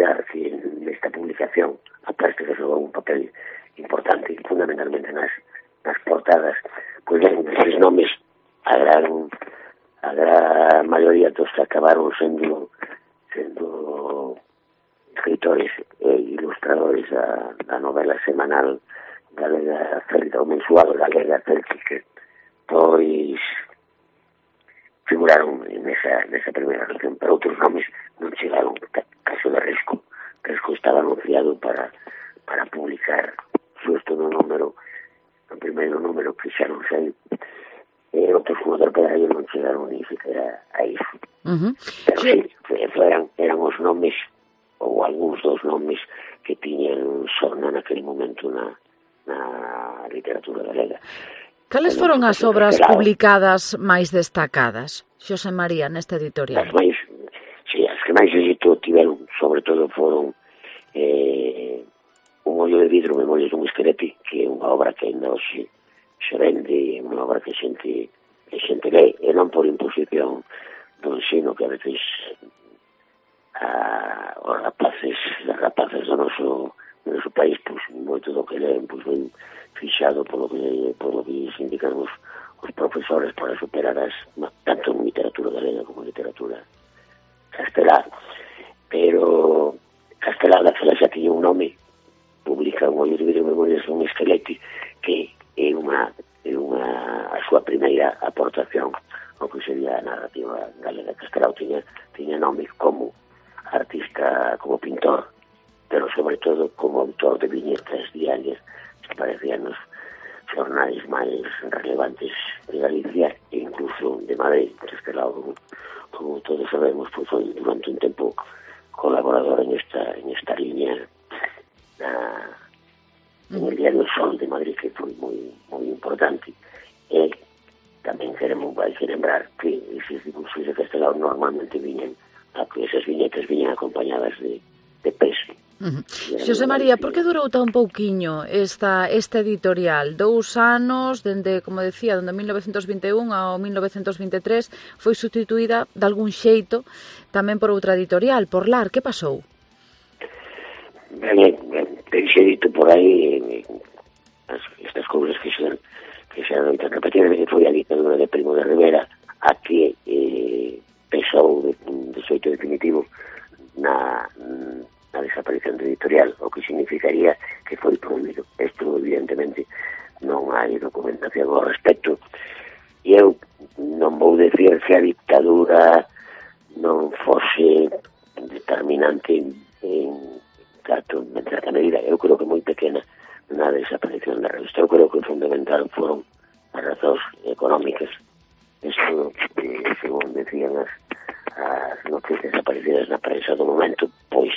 olvidar que nesta publicación a plástica xogou un papel importante, fundamentalmente nas, nas portadas, pois ben, eses nomes a gran, a gran maioría dos que acabaron sendo sendo escritores e ilustradores da, da novela semanal galega Celta, o mensual galega Celtic, pois figuraron nesa, nesa primeira relación, pero outros nomes non chegaron. Caso de Resco, Resco estaba anunciado para, para publicar xusto no número, no primeiro número que xa non sei, e outros como Torpedario non chegaron ni siquiera a iso. Uh-huh. Pero sí, eran, eran os nomes, ou algúns dos nomes que tiñan sorna naquele momento na, na literatura galega. Cales foron as obras publicadas máis destacadas, Xosé María, nesta editorial? As máis, sí, as que máis éxito tiveron, sobre todo, foron eh, Un ollo de vidro, Memorias dun esquelete, que é unha obra que ainda hoxe se vende, unha obra que xente, que xente lê, e non por imposición do ensino que a veces a, os rapaces, as rapaces do noso, do noso país, pois, moito do que leen, pois, ben fixado polo que, polo que se indican os, os profesores para superar as, tanto en literatura galega como en literatura castelá. Pero castelá daquela xa tiña un nome, publica Un ollo de vidro, Memorias dun esquelete, que é unha, é unha a súa primeira aportación ao que sería a narrativa galega. Castelao tiña, tiña nome como artista, como pintor, pero sobre todo como autor de viñetas diarias que aparecían nos xornais máis relevantes de Galicia e incluso de Madrid. Castelao, como, como todos sabemos, pues, foi durante un tempo colaborador en esta, en esta línea na, en el diario El Sol de Madrid, que foi moi, moi importante. E tamén queremos, vai que lembrar que eses dibujos de Castelao normalmente viñen, a que esas viñetas viñen acompañadas de, de peso. Uh-huh. Xosé María, por que durou tan pouquiño esta, esta editorial? Dous anos, dende, como decía, dende mil novecentos vinte e un ao mil novecentos vinte e tres, foi sustituída de algún xeito tamén por outra editorial, por Lar. Que pasou? Ben, ben, xeito por aí as, estas cousas que se que se adoitan repetir, que foi a ditadura de Primo de Rivera a que eh, pesou de, de xeito definitivo na a desaparición de editorial, o que significaría que foi prohibido. Isto, evidentemente, non hai documentación ao respecto, e eu non vou decir que a dictadura non fose determinante en, en certa medida. Eu creo que moi pequena na desaparición da revista. Eu creo que o fundamental foron as razóns económicas. Isto, eh, según decían as, as noticias aparecidas na prensa do momento, pois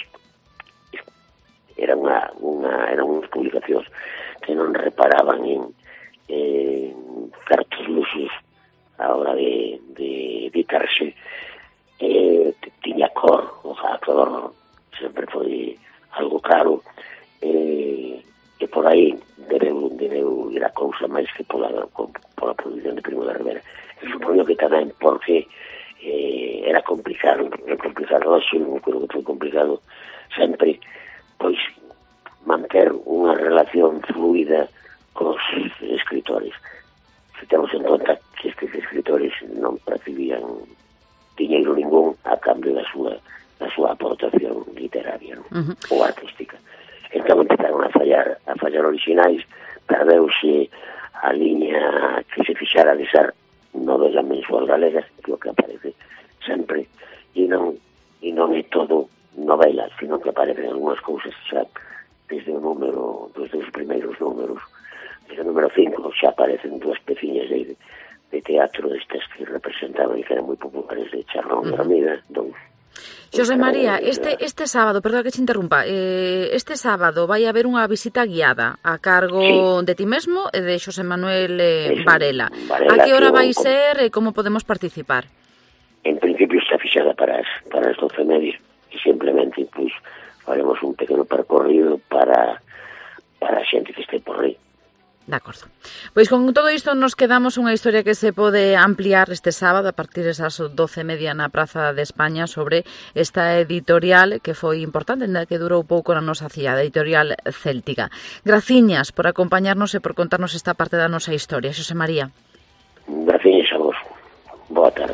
era unha, unha, eran unhas publicacións que non reparaban en, en certos luxos a hora de, de editarse. Eh, tiña cor, o sea, a cor sempre foi algo caro, eh, e por aí debeu, debeu ir a cousa máis que pola, pola produción de Primo de Rivera. E supoño que tamén porque eh, era complicado, era complicado hoxe, non creo que foi complicado sempre, pois manter unha relación fluida cos escritores. Se temos en conta que estes escritores non percibían diñeiro ningún a cambio da súa, da súa aportación literaria, non? Uh-huh. Ou artística. Entón empezaron a fallar, a fallar originais, perdeuse a liña que se fixara de ser novela mensual galega, que o que aparece sempre, e non, e non é todo novela, sino que aparecen algunhas cousas xa desde o número, desde os primeiros números, desde o número cinco xa aparecen dúas peciñas de, de teatro destas que representaban e que eran moi populares de Charrón de Ramírez, dous. Xosé María, este, este sábado, perdón que te interrumpa, eh, este sábado vai haber unha visita guiada a cargo sí. de ti mesmo e de Xosé Manuel eh, Varela. Varela. A que hora vai ser e como podemos participar? En principio está fixada para as, para as doce e media e simplemente pois, faremos un pequeno percorrido para, para a xente que este por aí. De acordo. Pois con todo isto nos quedamos unha historia que se pode ampliar este sábado a partir desas doce e media na Praza de España sobre esta editorial que foi importante, que durou pouco na nosa cidade, editorial céltica. Graciñas por acompañarnos e por contarnos esta parte da nosa historia. Xosé María. Graciñas a vos. Boa tarde.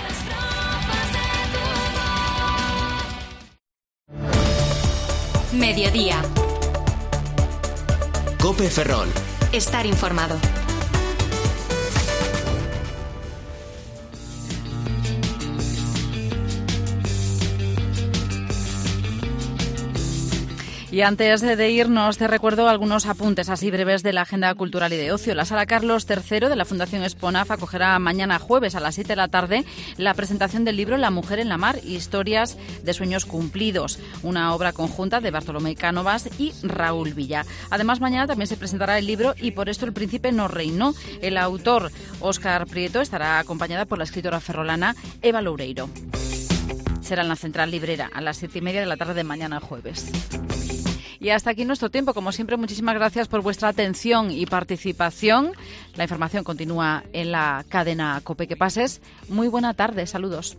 Mediodía. Cope Ferrol. Estar informado. Y antes de irnos, te recuerdo algunos apuntes así breves de la agenda cultural y de ocio. La Sala Carlos tercero de la Fundación Esponaf acogerá mañana jueves a las siete de la tarde la presentación del libro La mujer en la mar, historias de sueños cumplidos, una obra conjunta de Bartolomé Cánovas y Raúl Villa. Además, mañana también se presentará el libro Y por esto el príncipe no reinó. El autor, Óscar Prieto, estará acompañada por la escritora ferrolana Eva Loureiro. Será en la Central Librera a las siete y media de la tarde de mañana jueves. Y hasta aquí nuestro tiempo. Como siempre, muchísimas gracias por vuestra atención y participación. La información continúa en la cadena COPE. Que pases muy buena tarde. Saludos.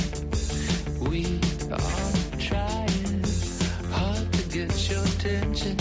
We are trying hard to get your attention.